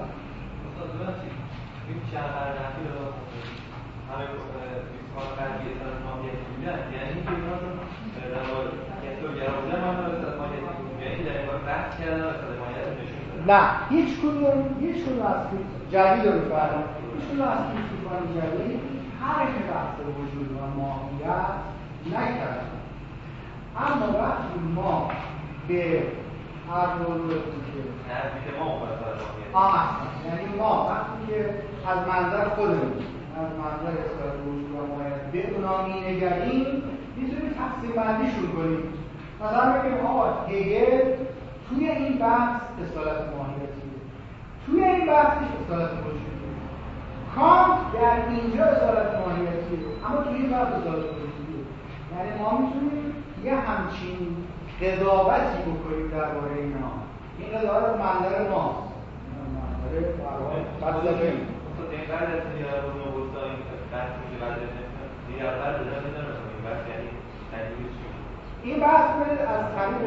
این چند برنفی رو همه بیسکار قربی اصلا ماهیت بودن، یعنی که اینا رو یه طور گرا بودن من رو اصلا ماهیت بودن، یعنی در این بار بحث کردن اصلا ماهیت رو نشون دادن. نه، هیچ کدوم هیچ کدوم از جدید رو بفرم هیچ کدوم از فیلسوفان جدید هر که بحث وجود و ماهیت نکردن. اما وقتی ما به هر موضوع که نزدیک ما مفصل ماهیت آه یعنی ما وقتی که از منظر خودمون از منظر اصالت وجود و ماهیت به اونا می‌نگریم می‌تونیم تقسیم بندیشون کنیم. مثلا بگیم آقا هگل توی این بحث اصالت ماهیتیه، توی این بحثش اصالت وجودیه، کانت در اینجا اصالت ماهیتیه، اما توی این بحث اصالت وجودیه. یعنی ما میتونیم یه همچین قضاوتی بکنیم درباره اینا. این قضاوت منظر ماست، منظر فلسفه این. خب این بعد از دیگر رو نوستا این بحث میشه بعد از دیگر بعد از دیگر این بحث یعنی تجربه چی؟ این بحث از طریق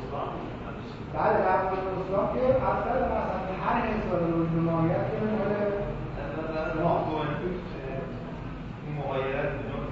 بعد در مورد اسلام که اصلا مثلا هر انسان وجود ماهیت که مال ما این مغایرت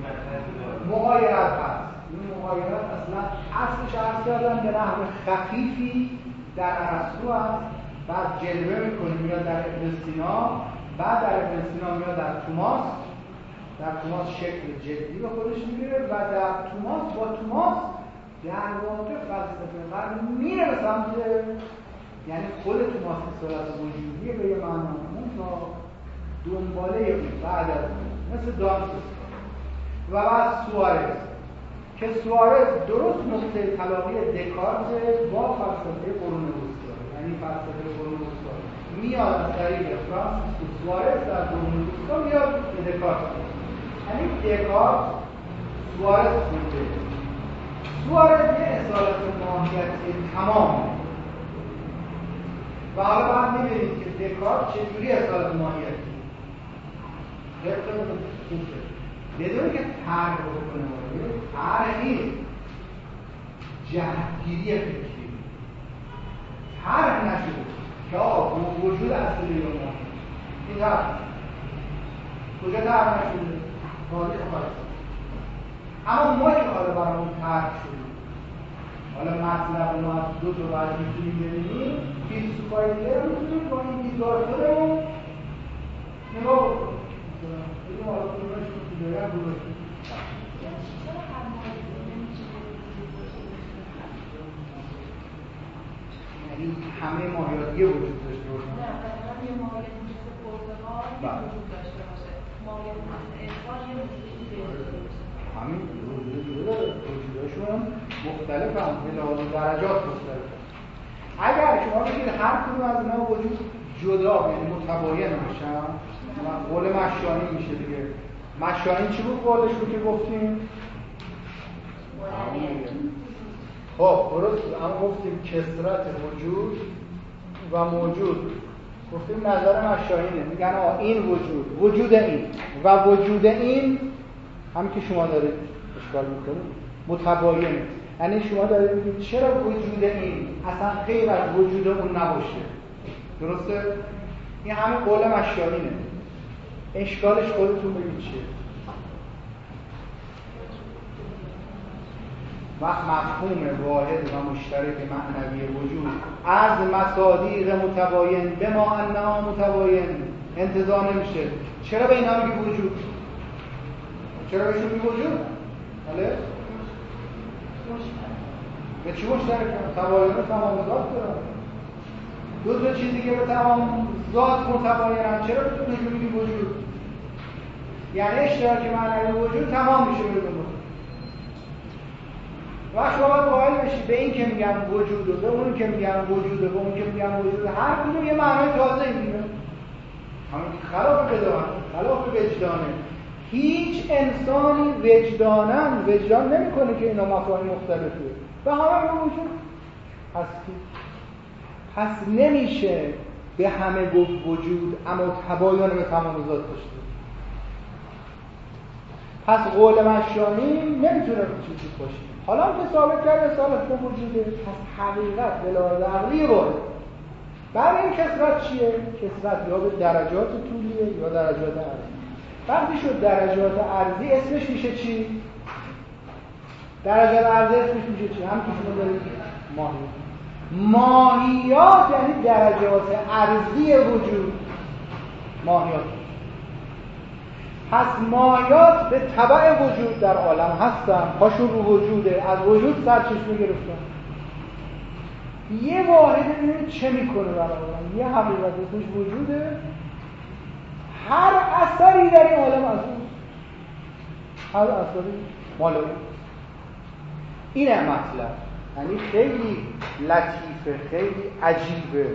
مغایرت هست. این مغایرت اصلا اصلش عرض کردن به نحو خفیفی در ارسطو هست، بعد جلوه میکنه میاد در ابن سینا، بعد در ابن سینا میاد در توماس، در توماس شکل جدی به خودش میگیره و در توماس با توماس در واقع فلسفه قرن میره به سمت، یعنی خود توماس اصالت وجودیه به یه معنا اون تا دنباله اون بعد از اون مثل دانتس و بعد سوارز که سوارز درست نقطه تلاقی دکارت با فلسفه قرون وسطا، یعنی فلسفه قرون وسطا میاد از طریق فرانسیس سوارز در قرون وسطا میاد به دکارت، یعنی دکارت سوارز بوده. سوارز یه اصالت ماهیتی تمام و حالا باید می‌بینید که دکارت چجوری اصالت ماهیتی خیلی خوبه بدون که طرح بکنه، طرح نیست، جهتگیری فکری طرح نشده که آقا وجود اصلی یا ماهیت این طرح کجا طرح نشده؟ تاریخ خواهد اما ما که حالا برامون طرح شده، حالا مطلب ما از دو تا بعد میتونیم ببینیم، فیلسوفای دیگه رو میتونیم با این دیدگاه خودمون نگاه بکنیم. این حالا کنونش رو که داریم بروش یعنی همه ماهیات یه وجود داشته باشن. نه، مثلا یه ماهیت مثل پرتقال یه وجود داشته باشه، ماهیت مثل انسان یه وجود دیگه داشته باشه. همین وجودشون مختلف هم به لحاظ درجات مختلف. اگر شما بگید هر کدوم از اینا وجود جدا یعنی متباین باشن، قول مشانی میشه دیگه. مشانی چی بود قولش رو که گفتیم؟ خب درست اما گفتیم کثرت وجود و موجود، گفتیم نظر مشاهینه، میگن آه این وجود وجود این و وجود این هم که شما دارید اشکال میکنید متباینه. یعنی شما دارید میگید چرا وجود این اصلا غیر از وجود اون نباشه؟ درسته؟ این همه قول مشاهینه. اشکالش خودتون بگید چیه؟ وقت مفهوم واحد و مشترک معنوی وجود از مصادیق متباین به ما انها متباین انتزاع نمیشه. چرا به اینا میگی وجود؟ چرا بهشون میگی وجود؟ بله؟ به چی مشترک؟ تباین و تمام ذات دارن. دو تا چیزی که به تمام ذات متباینن چرا بهشون میگی وجود؟ یعنی اشتراک معنوی وجود تمام میشه بدون و شما قائل بشید به این که میگن وجود و به اون که میگن وجود و به اون که میگن وجود، هر کدوم یه معنای تازه میگیره. همین خلاف بدانه، خلاف وجدانه. هیچ انسانی وجدانن وجدان نمیکنه که اینا مفاهیم مختلفه. به همه به وجود هستی. پس نمیشه به همه گفت وجود اما تباین به تمام ذات داشته. پس قول مشانی نمیتونه چیزی باشه. حالا که ثابت کرده رسالت به وجوده، پس حقیقت به لحاظ عقلی باید. بعد این کثرت چیه؟ کثرت یا به درجات طولیه یا درجات عرضی. وقتی شد درجات عرضی اسمش میشه چی؟ درجات عرضی اسمش میشه چی؟ هم که شما دارید ماهیات. ماهیات یعنی درجات عرضی وجود. ماهیات. پس ماهیات به تبع وجود در عالم هستن، پاشون رو وجوده، از وجود سرچشمه گرفتن. یه واحد ببینید چه میکنه در عالم، یه حقیقت اسمش وجوده، هر اثری در این عالم از اون، هر اثری مال اون. اینه مطلب، یعنی خیلی لطیفه، خیلی عجیبه،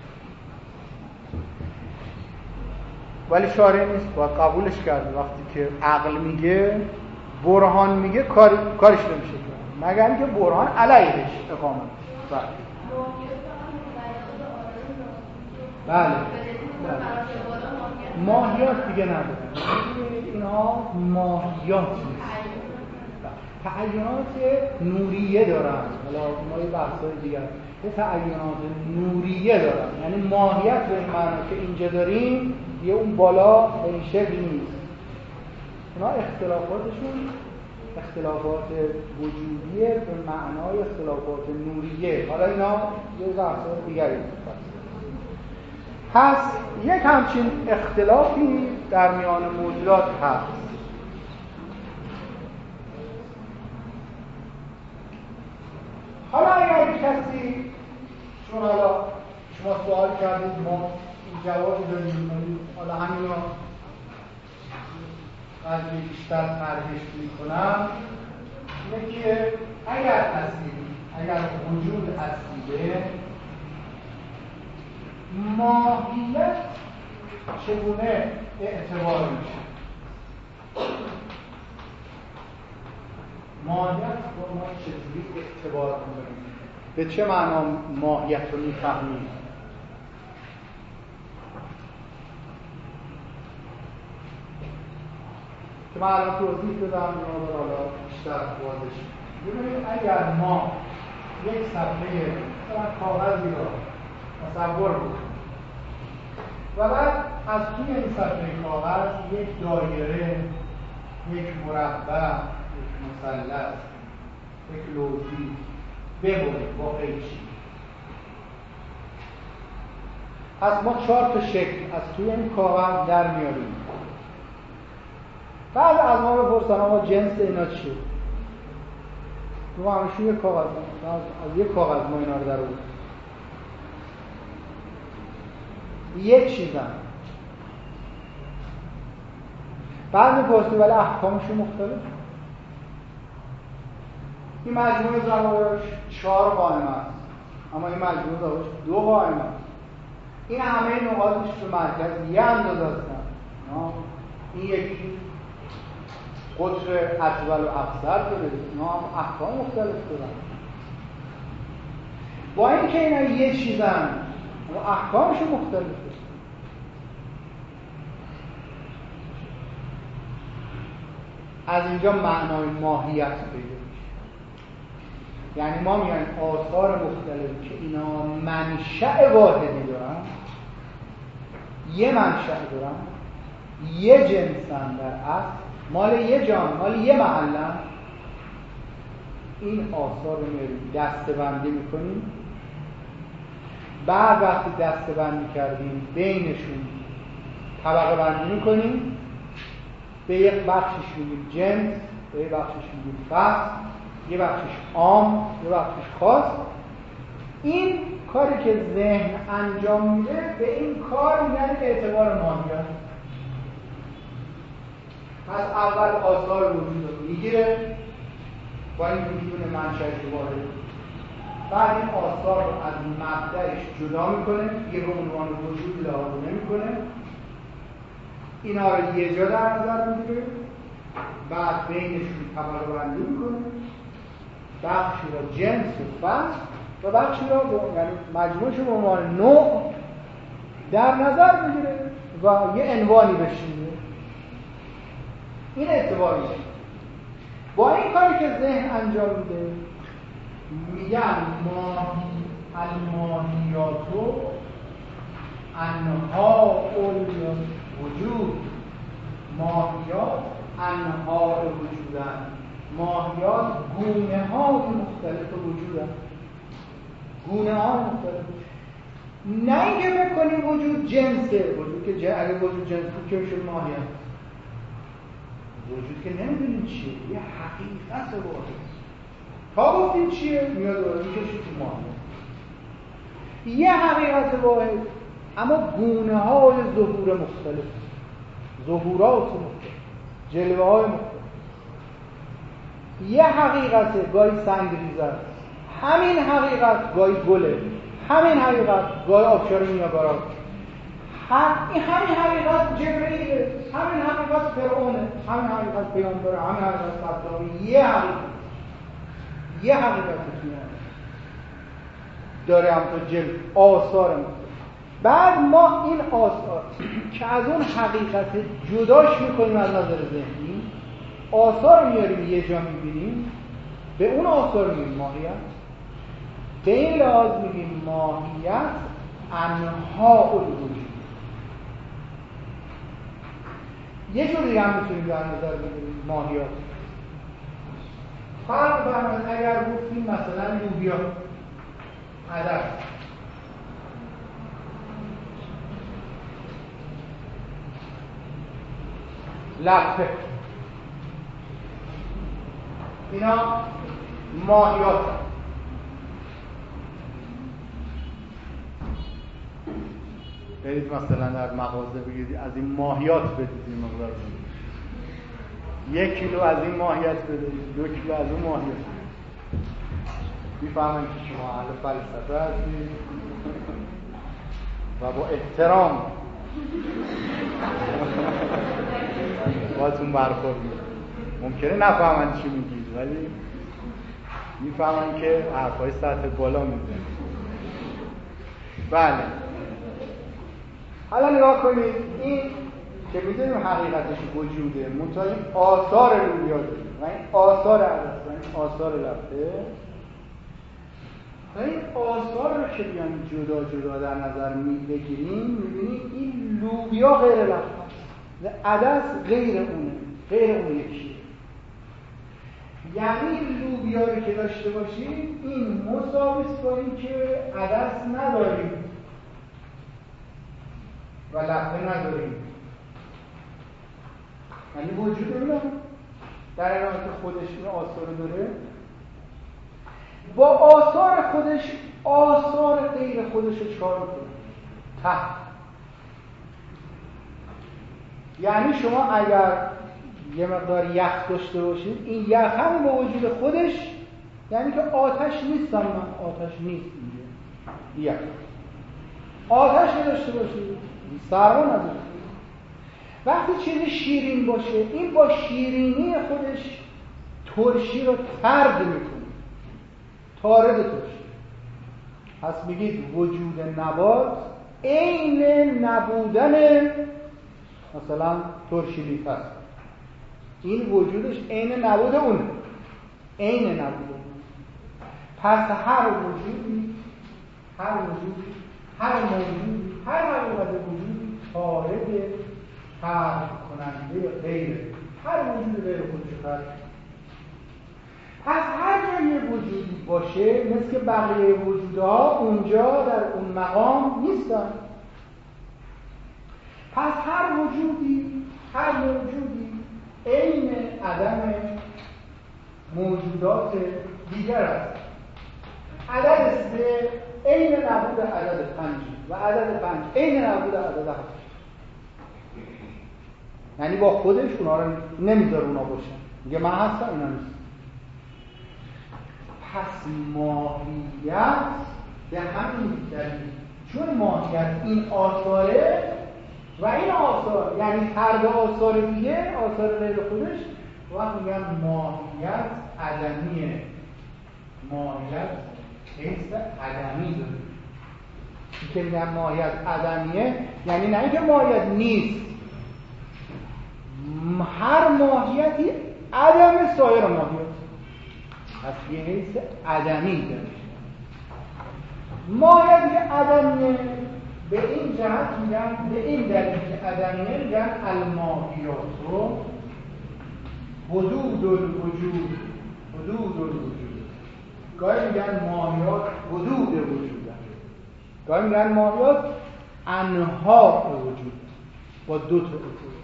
ولی شارع نیست، باید قبولش کرد. وقتی که عقل میگه، برهان میگه، کار... کارش نمیشه کرد مگر اینکه برهان علیهش اقامت. بله بله, بله. ماهیات دیگه نداره، اینها ماهیات نیست، تعینات نوریه دارن. حالا ما یه بحثای دیگر یه تعینات نوریه دارن، یعنی ماهیت به این معنی که اینجا داریم یه اون بالا به این شکل نیست. اونا اختلافاتشون اختلافات وجودیه به معنای اختلافات نوریه. حالا اینا یه بحثای دیگری پس یک همچین اختلافی در میان موجودات هست. حالا اگر کسی، چون حالا شما سوال کردید ما جواب دادیم، حالا همین رو از بیشتر ترجیح میکنم، اینه که اگر هستی، اگر وجود هستیده، ماهیت چگونه اعتبار میشه؟ ماهیت با ما چجوری اعتبار میکنیم؟ به چه معنا ماهیت رو میفهمیم؟ که من الان توضیح بدم یا به حالا بیشتر واضح شد. ببینید اگر ما یک صفحه مثلا کاغذی رو تصور بکنیم و بعد از توی این صفحه کاغذ یک دایره، یک مربع، یک مثلث، یک لوزی ببریم با قیچی، پس ما چهار تا شکل از توی این کاغذ در میاریم. بعد از ما بپرسن آقا جنس اینا چیه؟ تو همشون یک کاغذ از, از یک کاغذ ما اینا رو در آوردیم. یک چیزن. بعد میپرسیم ولی احکامشون مختلف. این مجموع زوایاش چهار قائم است، اما این مجموع زوایاش دو قائم است. این همه نقاطش تو مرکز یه اندازه هستن. این یکی قطر اطول و اقصر داره، اینا هم احکام مختلف دارن. با اینکه اینا یه چیزن اما احکامشون مختلفه. از اینجا معنای ماهیت پیدا میشه. یعنی ما میگیم آثار مختلفی که اینا منشأ واحدی دارن، یه منشأ دارن، یه جنسن در اصل، مال یه جان، مال یه محلن، این آثار رو میاریم دسته بندی میکنیم. بعد وقتی دسته بندی کردیم بینشون طبقه بندی میکنیم، به یک بخشش میگیم جنس، به یک بخشش میگیم فصل، یه بخشش عام، یه بخشش خاص. این کاری که ذهن انجام میده به این کار میگن اعتبار ماهیت. پس اول آثار وجود رو میگیره با این وجود منشأ واحد، بعد این آثار رو از مبدأش جدا میکنه، دیگه به عنوان وجود لحاظ نمیکنه، اینا رو یه جا در نظر میگیره، بعد بینشون طبقه بندی میکنه، بخشی را جنس و فصل و بخشی را یعنی مجموعش رو به عنوان نوع در نظر میگیره و یه عنوانی بهش میده. این اعتبار میشه. با این کاری که ذهن انجام میده میگن ماهی الماهیاتو انها الوجود. ماهیات انها وجودن، ماهیات گونه های مختلف وجودن، گونه های مختلف. نه اینکه بکنیم وجود جنسه، وجود که جن... اگه وجود جنس بود که میشه ماهیت. وجود که نمیدونیم چیه، یه حقیقت واحد. تا گفتیم چیه میاد دوباره میکشه تو ماهیت. یه حقیقت واحد اما گونه های ظهور مختلف، ظهورات مختلف، جلوه های مختلف. یه حقیقت گاهی سنگریزه است، همین حقیقت گاهی گله، همین حقیقت گاهی آبشار نیاگارا، هم این همین حقیقت جبرئیله، همین حقیقت فرعونه، همین حقیقت پیامبره، همین حقیقت صدراوی. یه حقیقت یه حقیقت میتونه داره هم تا جلو آثار مختلف. بعد ما این آثار که از اون حقیقت جداش میکنیم از نظر ذهنی، آثار میاریم یه جا میبینیم، به اون آثار میگیم ماهیت. به این لحاظ میگیم ماهیت انها الوجود. یه جور دیگه هم میتونیم در نظر بگیریم ماهیت. فرق برمید اگر گفتیم مثلا لوبیا، عدس، لفه، اینا ماهیات هست. برید مثلا در مغازه بگیرید از این ماهیات بدید، این مقدار بدید، یک کیلو از این ماهیات بدید، دو کیلو از اون ماهیات. میفهمن که شما اهل فلسفه هستید و با احترام باهاتون برخورد میکنن. ممکنه نفهمن چی میگید ولی میفهمن که حرفای سطح بالا میزنید. بله، حالا نگاه کنید، این که میدونیم حقیقتش وجوده، منتها این آثار لوبیا داریم و این آثار عدس و این آثار لفه و این آثار رو که بیان جدا جدا در نظر بگیریم میبینیم این لوبیا غیر لفه و عدس غیر اونه، غیر اون یکیه. یعنی لوبیا رو که داشته باشیم این مساویست با این که عدس نداریم و لفه نداریم. یعنی وجود اونه در حالی که خودش این آثار داره، با آثار خودش آثار غیر خودش رو چکار میکنه؟ ته. یعنی شما اگر یه مقدار یخ داشته باشید، این یخ هم با وجود خودش یعنی که آتش نیستم من، آتش نیست اینجا. یک آتش نداشته باشید، سرما نداشته. وقتی چیزی شیرین باشه، این با شیرینی خودش ترشی رو طرد میکنه، طارد ترشی. پس میگید وجود نبات عین نبودن مثلا ترشی لیف است. این وجودش عین نبود اونه، عین نبود اون. پس هر وجودی، هر وجودی، هر موجودی، هر حقیقت وجودی طارد، طرد کننده غیره. هر وجود غیر خودش طرد. پس هر جایی وجودی باشه مثل بقیه وجودها اونجا در اون مقام نیستن. پس هر وجودی، هر موجودی عین عدم موجودات دیگر است. عدد سه عین نبود عدد پنج و عدد پنج عین نبود عدد هفت. یعنی با خودش اونا رو نمیذاره اونا باشن، میگه من هستم اینا نیست. پس ماهیت به همین دلیل، چون ماهیت این آثاره و این آثار یعنی هر آثار دیگه، آثار غیر خودش، وقت میگن ماهیت عدمیه. ماهیت حیث عدمی داره. این که میگن ماهیت عدمیه یعنی نه اینکه ماهیت نیست، هر ماهیتی عدم سایر ماهیت، پس یه حیث عدمی داره. ماهیت که عدمیه به این جهت میگن، به این دلیل که عدمیه میگن الماهیات رو حدود الوجود، حدود الوجود. گاهی میگن ماهیات حدود وجود، گاهی میگن ماهیات انواع وجود با دو تا اصول.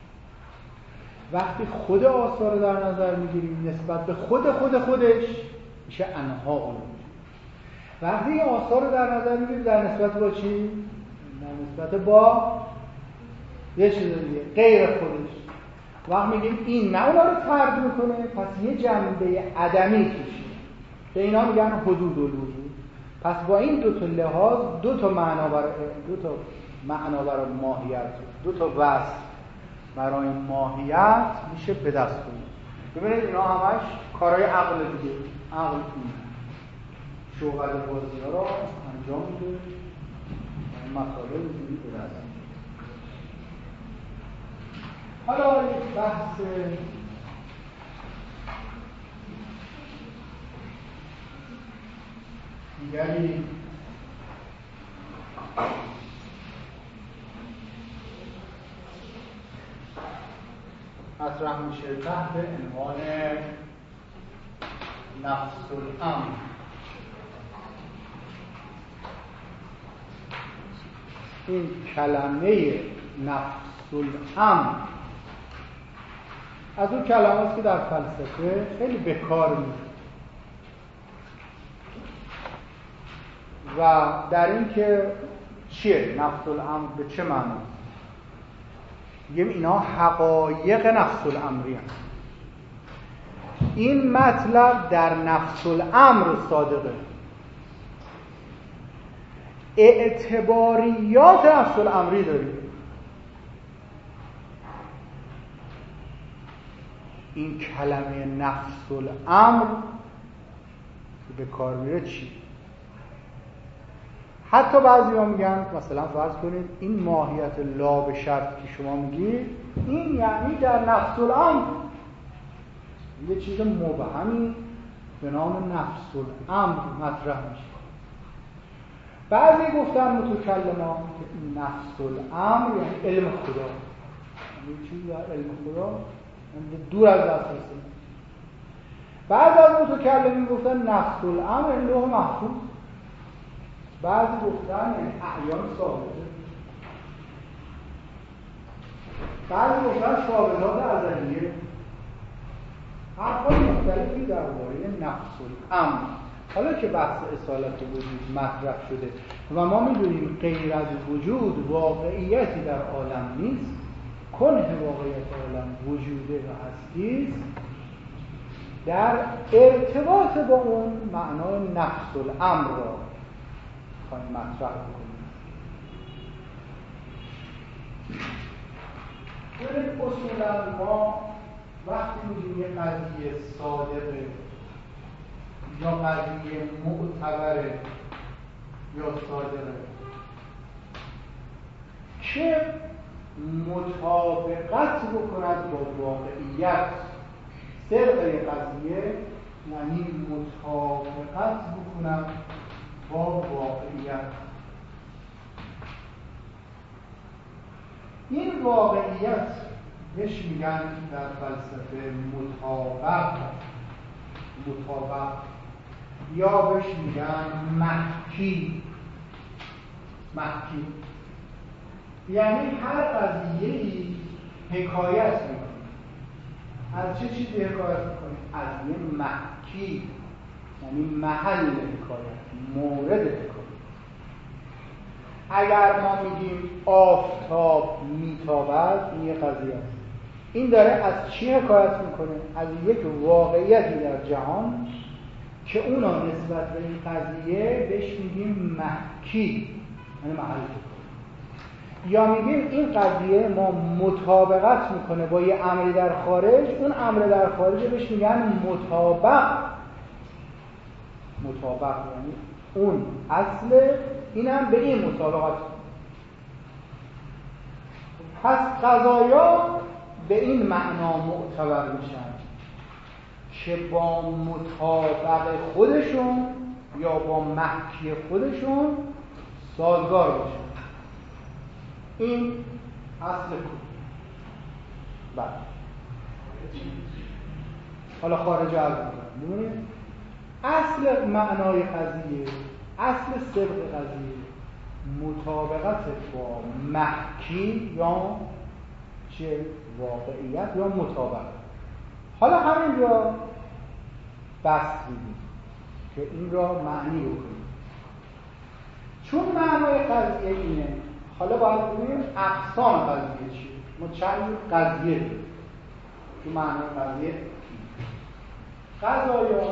وقتی خود آثار رو در نظر میگیریم نسبت به خود خود خودش میشه انواع وجود. وقتی این آثار رو در نظر میگیریم در نسبت با چی؟ در نسبت با یه چیز دیگه غیر خودش، وقت میگیم این نه اونا رو طرد میکنه، پس یه جنبه عدمی توشه. به اینا میگن حدود الوجود. پس با این دو تا لحاظ دو تا معنا برای دو تا معنا برای ماهیت، دو تا وصف برای ماهیت میشه به دست کنید. ببینید اینا همش کارهای عقل دیگه، عقل شغل بازی ها را انجام میده، مطالب اینجوری به دست. حالا یک بحث دیگری مطرح میشه تحت عنوان نفس الامر. این کلمه نفس الامر از اون کلماست که در فلسفه خیلی به کار میره و در این که چیه نفس الامر، به چه معنی؟ میگیم اینا حقایق نفس الامری هست. این مطلب در نفس الامر صادقه. اعتباریات نفس الامری داریم. این کلمه نفس الامر که به کار میره چی؟ حتی بعضی ها میگن مثلا فرض کنید این ماهیت لا به شرط که شما میگید این یعنی در نفس الامر یه چیز مبهمی به نام نفس الامر مطرح میشه. بعضی گفتن متکلمان که این نفس الامر یعنی علم خدا، یعنی چیزی در علم خدا دور از دسترسی. بعضی از متکلمین گفتن نفس الامر لوح محفوظ. بعضی گفتن یعنی اعیان ثابته. بعضی گفتن ثابتات ازلیه. حرفای مختلفی درباره نفس الامر. حالا که بحث اصالت وجود مطرح شده و ما میدونیم غیر از وجود واقعیتی در عالم نیست، کنه واقعیت عالم وجوده و هستی است، در ارتباط با اون معنای نفس الامر را خواهیم مطرح کنیم. ببینید اصولا ما وقتی میگیم یه قضیه صادقه یا قضیه معتبره یا صادقه که مطابقت بکند با واقعیت، صدق قضیه یعنی مطابقت بکند با واقعیت. این واقعیت بهش میگن در فلسفه مطابق مطابق یا بهش میگن محکی محکی یعنی هر قضیه‌ای حکایت میکنه. از چه چیزی حکایت میکنه؟ از یه محکی یعنی محل حکایت، مورد حکایت. اگر ما میگیم آفتاب میتابد، این یه قضیه است. این داره از چی حکایت میکنه؟ از یک واقعیتی در جهان که اونا نسبت به این قضیه بهش میگیم محکی یعنی محل حکایت. یا میگیم این قضیه ما مطابقت میکنه با یه امری در خارج، اون امر در خارج بهش میگن مطابق. مطابق یعنی اون اصل، این هم به این مطابقت. پس قضایا به این معنا معتبر میشن که با مطابق خودشون یا با محکی خودشون سازگار باشن. این اصل کل. بله حالا خارج از ببینید اصل معنای قضیه، اصل صدق قضیه مطابقت با محکی یا چه واقعیت یا مطابقت. حالا همین را بس میدیم که این را معنی بکنیم. چون معنای قضیه اینه، حالا باید ببینیم اقسام قضیه چیه. ما چند قضیه داریم تو معنای قضیه. قضایا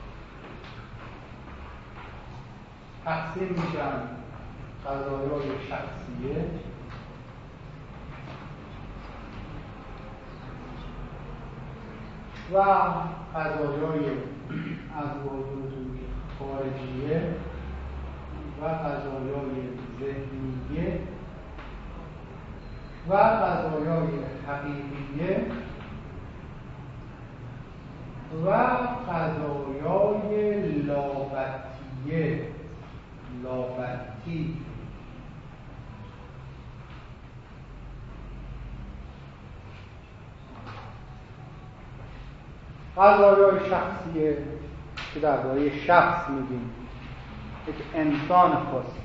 تقسیم میشن قضایای شخصیه و قضایای از موضوع خارجیه و قضایای ذهنیه و قضایای حقیقیه و قضایای لابطیه لابطی. قضایای شخصیه که درباره شخص میگیم، یک انسان خاصی.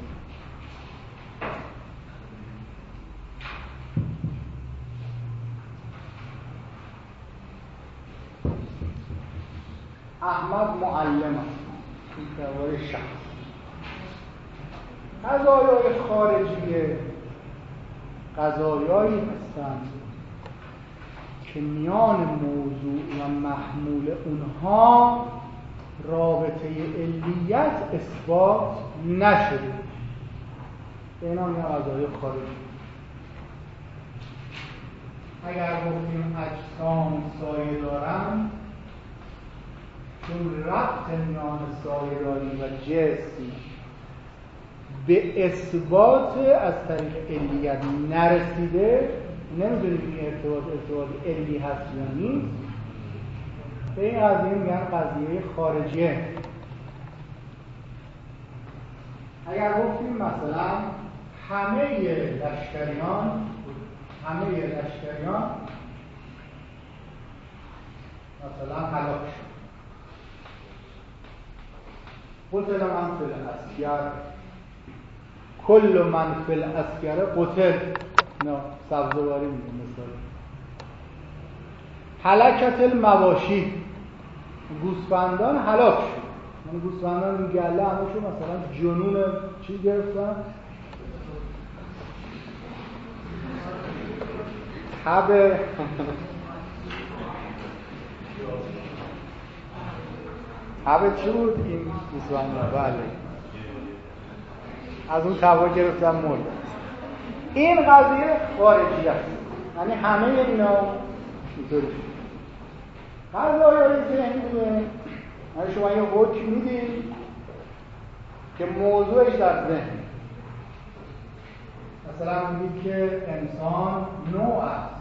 احمد معلم است، این درباره شخص. قضایای خارجیه قضایایی هستند که میان موضوع و محمول اونها رابطه علیت اثبات نشده. اینا میان قضایای خارجی. اگر گفتیم اجسام سایه دارن، چون ربط میان سایه‌داری و جسم به اثبات از طریق علیت نرسیده، نمیدونیم این ارتباط ارتباط علی هست یا نیست. به این قضیه میگن قضیه خارجیه. اگر گفتیم مثلا همه لشکریان همه لشکریان مثلا هلاک شد، قتل من فی الاسکر کل من فی الاسکر قتل. نه سبزواری میگه مثلا هلاکت المواشی، گوسفندان هلاک شد. من گوسفندان این گله همشون مثلا جنون چی گرفتن؟ تب همه چی بود این گوسفند؟ بله از اون توا گرفتم مرد. این قضیه خارجی است، یعنی همه اینا اینطوری قضایای ذهنیه. یعنی شما یه حکم میدید که موضوعش در ذهن، مثلا میگید که انسان نوع است.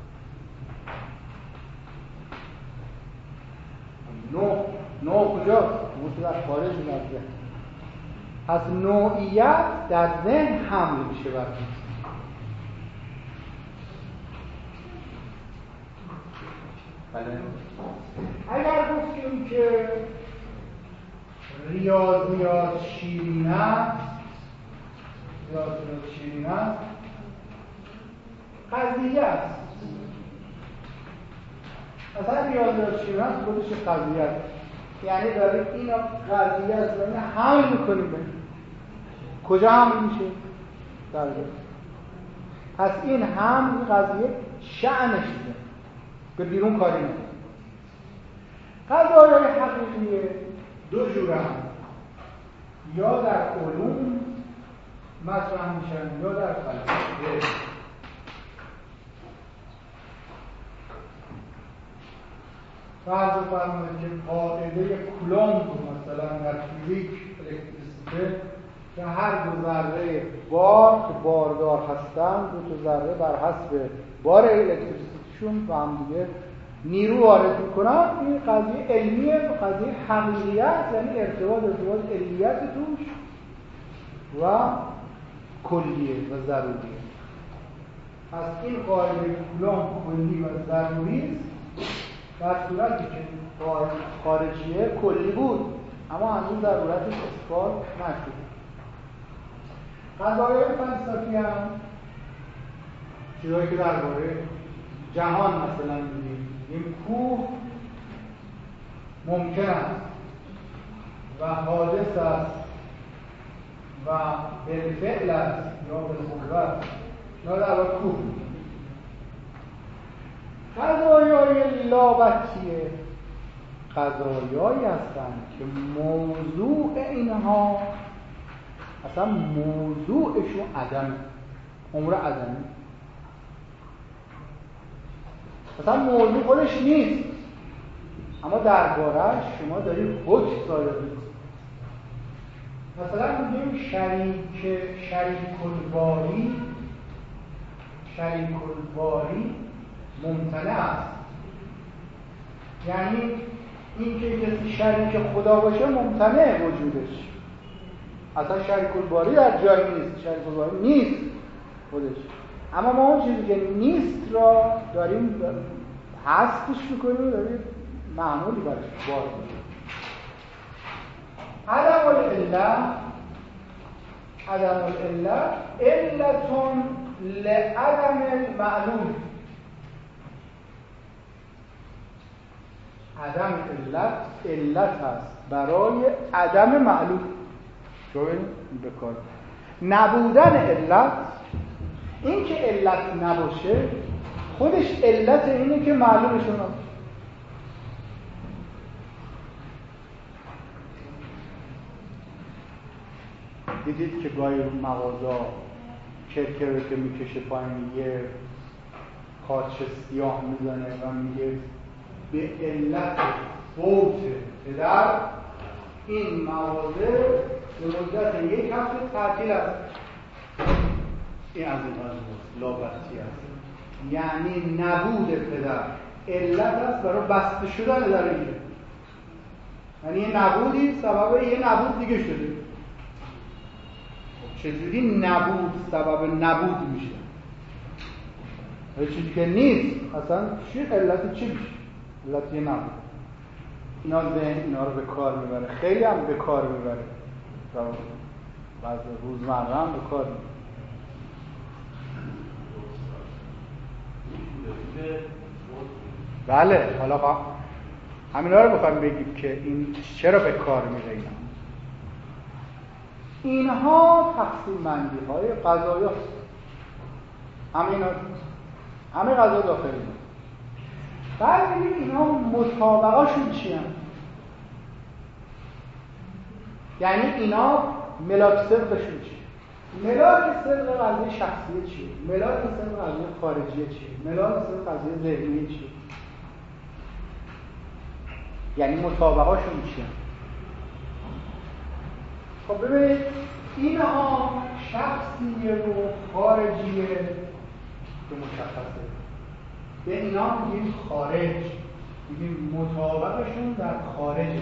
نوع نوع کجاست؟ موضوع در خارج در ذهن. پس نوعیت در ذهن حمل میشه بر بله. اگر گفتیم که ریاضیات شیرین است، ریاضیات شیرین است قضیه است. مثلا ریاضیات شیرین است خودش قضیه است، یعنی داریم این قضیه است و این حمل میکنیم. به کجا حمل میشه؟ در ذهن. پس این حمل قضیه شأنش ده به بیرون کاری نکنه. قضایای حقیقیه دو جوره هم، یا در علوم مطرح میشن یا در فلسفه. فرض فرمایید که قاعده کولومب مثلا در فیزیک الکتریسیته که هر دو ذره بار که باردار هستن، دو تا ذره بر حسب بار الکتریسیتیشون با هم دیگه نیرو وارد میکنن. این قضیه علمیه و قضیه حقیقیت، یعنی ارتباط ارتباط علیت توش و کلیه و ضروریه. پس این قاعده کولومب کلی و ضروری است در صورتی که قاعده خارجیه کلی بود اما هنوز ضرورتش اثبات نشده. قضایای فلسفی هم چیزایی که درباره جهان مثلا می‌بینیم، این کوه ممکن است و حادث است و بالفعل است یا بالقوه یا در کوه. قضایای لابطیه قضایایی هستند که موضوع اینها اصلا موضوعشون عدم، امور عدمی، اصلا موضوع خودش نیست اما درباره‌اش شما دارید حکم صادر می‌کنید. مثلا میگیم شریک شریک الباری شریک الباری ممتنع است، یعنی این که کسی شریک خدا باشه ممتنع وجودش، اصلا شریک الباری در جایی نیست، شریک الباری نیست خودش، اما ما اون چیزی که نیست را داریم هستش میکنیم، داریم معمولی برش بار میکنیم. عدم العله عدم العله علتون لعدم المعلوم. عدم علت علت هست برای عدم معلوم. شو ببینید بکار نبودن علت، این که علت نباشه خودش علت اینه که معلومشون هست. دیدید که گاهی مغازه کرکره که میکشه پایین یه کارچه سیاه میزنه و میگه به علت فوت پدر این مغازه به مدت یک هفته تعطیل است. این از این از لابطی است، یعنی نبود پدر علت است برای بسته شدن در اینجا، یعنی یه نبودی سبب یه نبود دیگه شده. چجوری نبود سبب نبود میشه؟ یه چیزی که نیست اصلا چی علت چی میشه؟ علت یه نبود. اینا ذهن اینا رو به کار میبره، خیلی هم به کار میبره، بعضی روزمره هم به کار میبره. بله، حالا با همینا رو بخوایم بگیم که این چرا به کار میره. اینا اینها تقسیم بندی های قضایی هست، همه اینا همه قضا داخل اینا. بعد ببینید اینا مطابقاشون چی هم؟ یعنی اینا ملاک صدقشون چیه؟ ملاک صدق قضیه شخصیه چیه؟ ملاک صدق قضیه خارجیه چیه؟ ملاک صدق قضیه ذهنیه چیه؟ یعنی مطابقهاشون چیه؟ خب ببینید اینها شخصیه و خارجیه که مشخصه، به اینا میگیم خارج، میگیم مطابقشون در خارجه.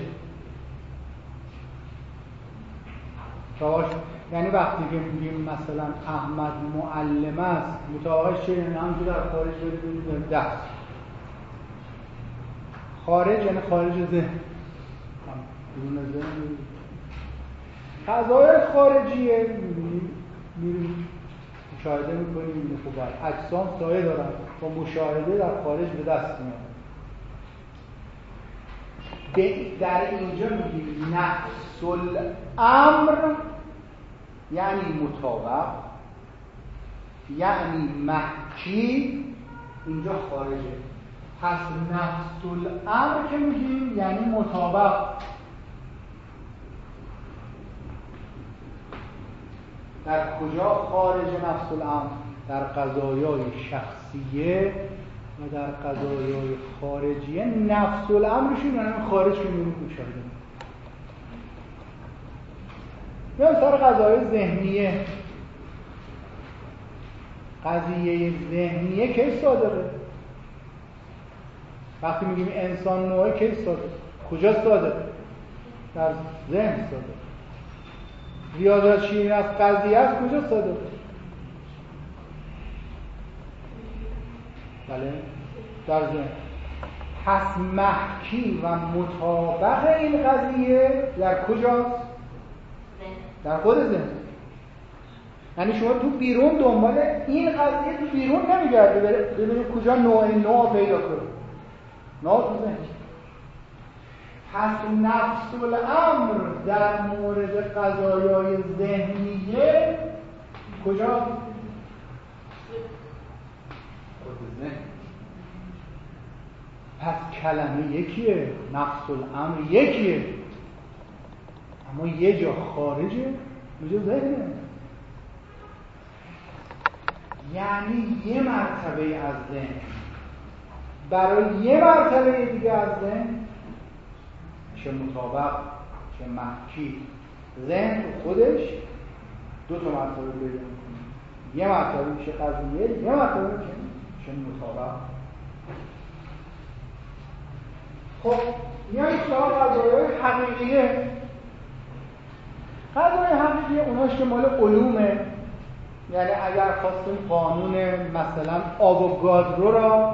راش یعنی وقتی که میگیم مثلا احمد معلم است، مطابقش چیه؟ یعنی همونجور در خارج برید درس. خارج یعنی خارج ذهن، بیرون ذهن. فضای خارجیه میبینیم، میریم مشاهده میکنیم، میبینیم خب اجسام سایه دارن، با مشاهده در خارج به دست میاد. در اینجا میگیم نفس الامر یعنی مطابق، یعنی محکی، اینجا خارجه. پس نفس الامر که میگیم یعنی مطابق. در کجا خارج نفس الامر؟ در قضایای شخصیه و در قضایای خارجیه. نفس الامرشون یعنی خارج که میبینیم مشاهده. یا سر قضایای ذهنیه. قضیه ذهنیه کی صادقه؟ وقتی میگیم انسان نوعی کی صادقه؟ کجا صادقه؟ در ذهن صادقه. ریاضت شیرین از قضیه است، کجا صادقه؟ بله در ذهن. پس محکی و مطابق این قضیه در کجاست؟ در خود ذهن. یعنی شما تو بیرون دنبال این قضیه تو بیرون نمیگردی ببینید کجا نوع نوع پیدا کنید. نوع تو ذهن. پس نفس الامر در مورد قضایای ذهنیه کجا؟ خود ذهن. پس کلمه یکیه، نفس الامر یکیه، اما یه جا خارجه، یه جا ذهنه. یعنی یه مرتبه از ذهن برای یه مرتبه دیگه از ذهن، چه مطابق چه محکی، ذهن تو خودش دو تا مرتبه پیدا می‌کنه. یه مرتبه میشه قضیه، یه مرتبه چه مطابق. خب میاییم سراغ قضایای حقیقیه. قضایای حقیقیه اوناش که مال علومه. یعنی اگر خواستیم قانون مثلا آووگادرو را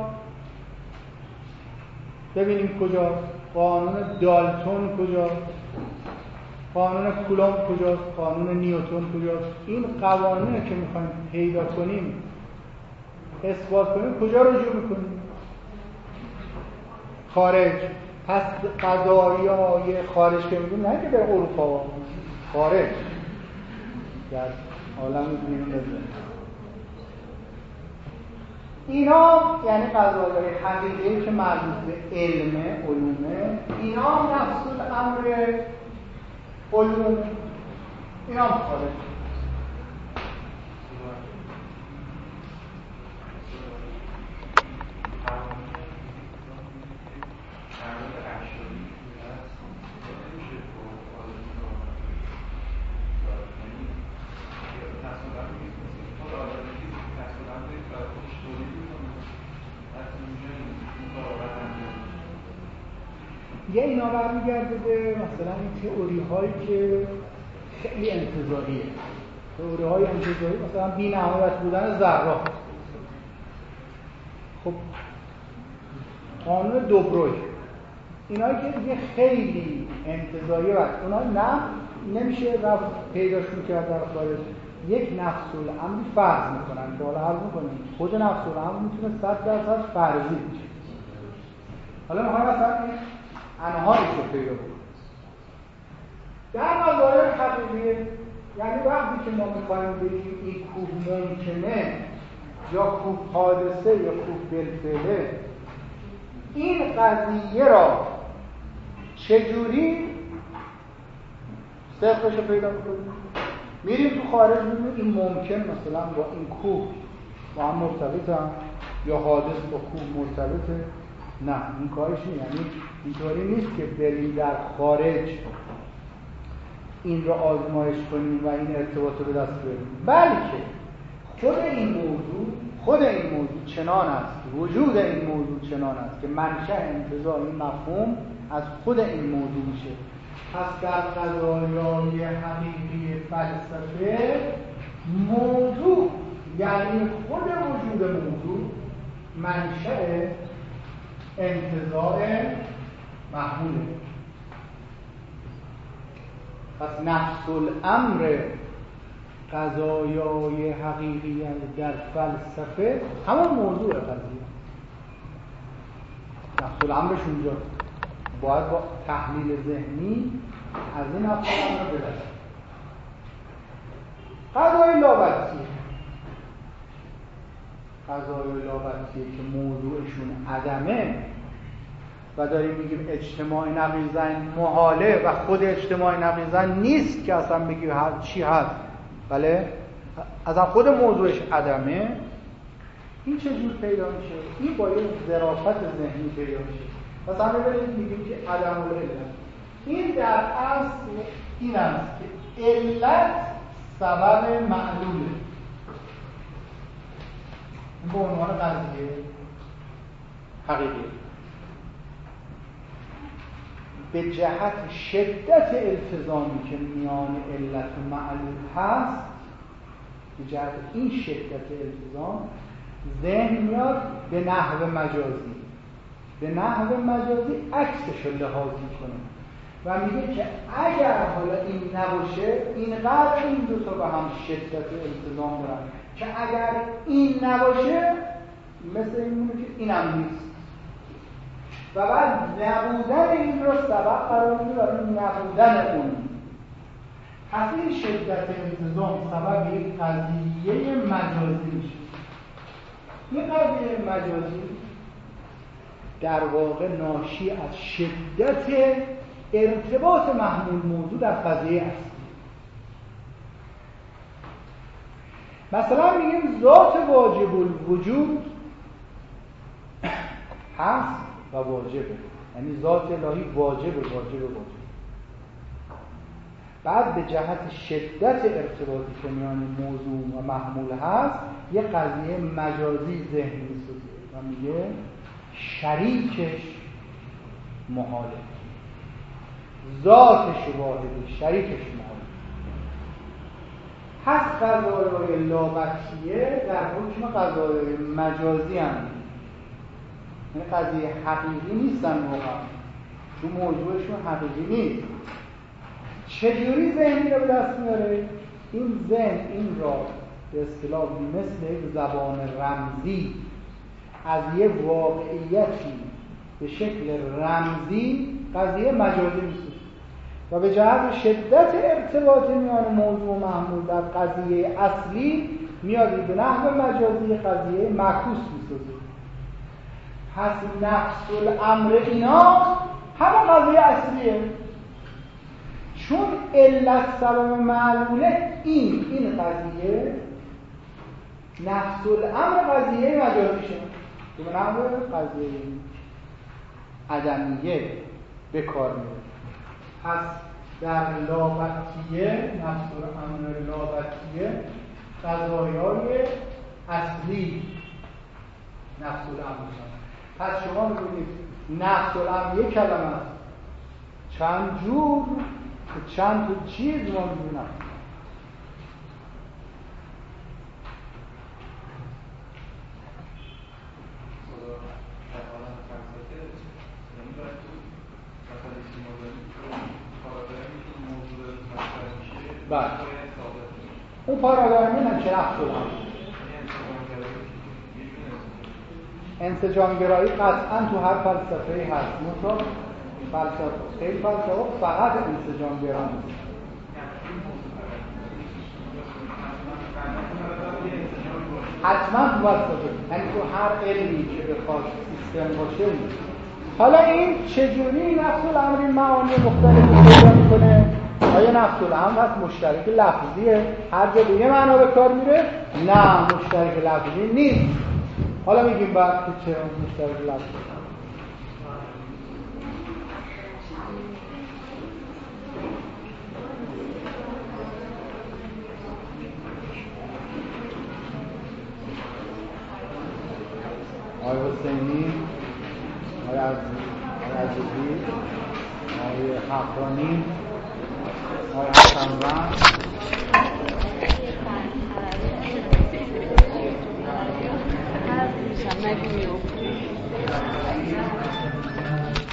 ببینیم کجا، قانون دالتون کجا، قانون کولوم کجاست، قانون نیوتن کجاست، این قوانینه که میخوایم پیدا کنیم اثبات کنیم کجا رجوع میکنیم؟ خارج. پس قضایای خارج که میگیم نه که در اروپا، خارج در عالم بیرون بزنیم. اینا یعنی قضایای حقیقی که مربوط به علمه، علومه. اینا نفس الامر علوم، اینا خارج. یه اینا برمیگرده به مثلا این تئوری هایی که خیلی انتزاعیه. تئوری های انتزاعی مثلا بی نهایت بودن ذرات. خب قانون دوبروی اینایی که دیگه خیلی انتزاعیه و اونا نه نمیشه رفت پیداشون کرد در خارج. یک نفس الامر فرض میکنن که حالا حل میکنیم خود نفس الامر میتونه صد درصد فرضی بشه. حالا میخوایم مثلا انهایش رو پیدا کنیم. در قضایای حقیقی یعنی وقتی که ما میخوایم بگیم این کوه ممکنه یا کوه حادثه یا کوه بالفعله، این قضیه را چجوری صدقش رو پیدا میکنیم. میریم تو خارج میبینیم این ممکن مثلا با این کوه با هم مرتبطن یا حادث با کوه مرتبطه. نه این کارش نیست. یعنی اینطوری نیست که بریم در خارج این رو آزمایش کنیم و این ارتباط رو به دست بیاریم، بلکه خود این موضوع خود این موضوع چنان است، وجود این موضوع چنان است که منشأ انتزاع این مفهوم از خود این موضوع میشه. پس در قضایای حقیقی فلسفه موضوع یعنی خود وجود موضوع منشأ انتزاع محموله. پس نفس الامر قضایای حقیقی در فلسفه همون موضوع قضیه. نفس الامرش اونجا باید با تحلیل ذهنی از این نفس الامر بدست. قضای لابطیه قضای لابطیه که موضوعشون عدمه و داریم میگیم اجتماع نقیضاً محاله و خود اجتماع نقیضاً نیست که اصلا بگیم چی هست، بله اصلا خود موضوعش عدمه. این چجور پیدا میشه؟ این با یه ظرافت ذهنی پیدا میشه. مثلا ببینید میگیم که عدم العلت، این در اصل این است که علت سبب معلوله. این به عنوان قضیه حقیقی به جهت شدت التزامی که میان علت و معلول هست، به جهت این شدت التزام ذهن میاد به نحو مجازی به نحو مجازی عکسش رو لحاظ میکنه و میگه که اگر حالا این نباشه اینقدر این دو تا به هم شدت التزام دارن که اگر این نباشه مثل این مونه که اینم نیست و بعد نبودن این رو سبب قرار میده برای نبودن اون. پس این شدت التزام سبب یک قضیه مجازی میشه. این قضیه مجازی در واقع ناشی از شدت ارتباط محمول موضوع در قضیه است. مثلا میگیم ذات واجب الوجود هست و واجبه، یعنی ذات الهی واجبه واجبه واجبه. بعد به جهت شدت ارتباطی که میان موضوع و محمول هست یه قضیه مجازی ذهن می‌سازه و میگه شریکش محاله، ذاتش واحده شریکش محاله. هست قضایای لابطیه در حکم قضایای مجازی هم، این قضیه حقیقی نیستن واقعا چون موضوعشون حقیقی نیست. چجوری ذهنی رو به دست میاره؟ این ذهن این را به اصطلاح مثل یک زبان رمزی از یه واقعیتی به شکل رمزی قضیه مجازی میسازه و به جهت شدت ارتباط میان موضوع و محمول در قضیه اصلی میاد به نحو مجازی قضیه معکوس میسازه. پس نفس الامر اینا همه قضیه اصلیه، چون علت سبب معلوله این این قضیه نفس الامر قضیه مجازی شد که به نحو قضیه عدمیه به کار میاد. پس در لابطیه نفس الامر لابطیه قضایای اصلی نفس الامر شد. پس شما می‌بینید نفس الامر یک کلمه است، چند جور چند تا چیز ما می‌بینیم. بله اون پارادایمی هم چه نفس الامر انسجامگرایی قطعا تو هر فلسفه‌ای هست، مثلا فلسفه خیلی فلسفه فقط انسجامگرایی نیست. حتما تو فلسفه یعنی تو هر علمی که بخواد سیستم باشه نیست. حالا این چجوری نفس الامر این معانی مختلفی پیدا میکنه؟ آیا نفس الامر هست مشترک لفظیه هر جا به یه معنا به کار میره؟ نه مشترک لفظی نیست. حالا میگیم بعد که چه مشترک لفظی. آقای حسینی، آقای عزیزی، آقای حقانی، آقای حسن‌زن، هر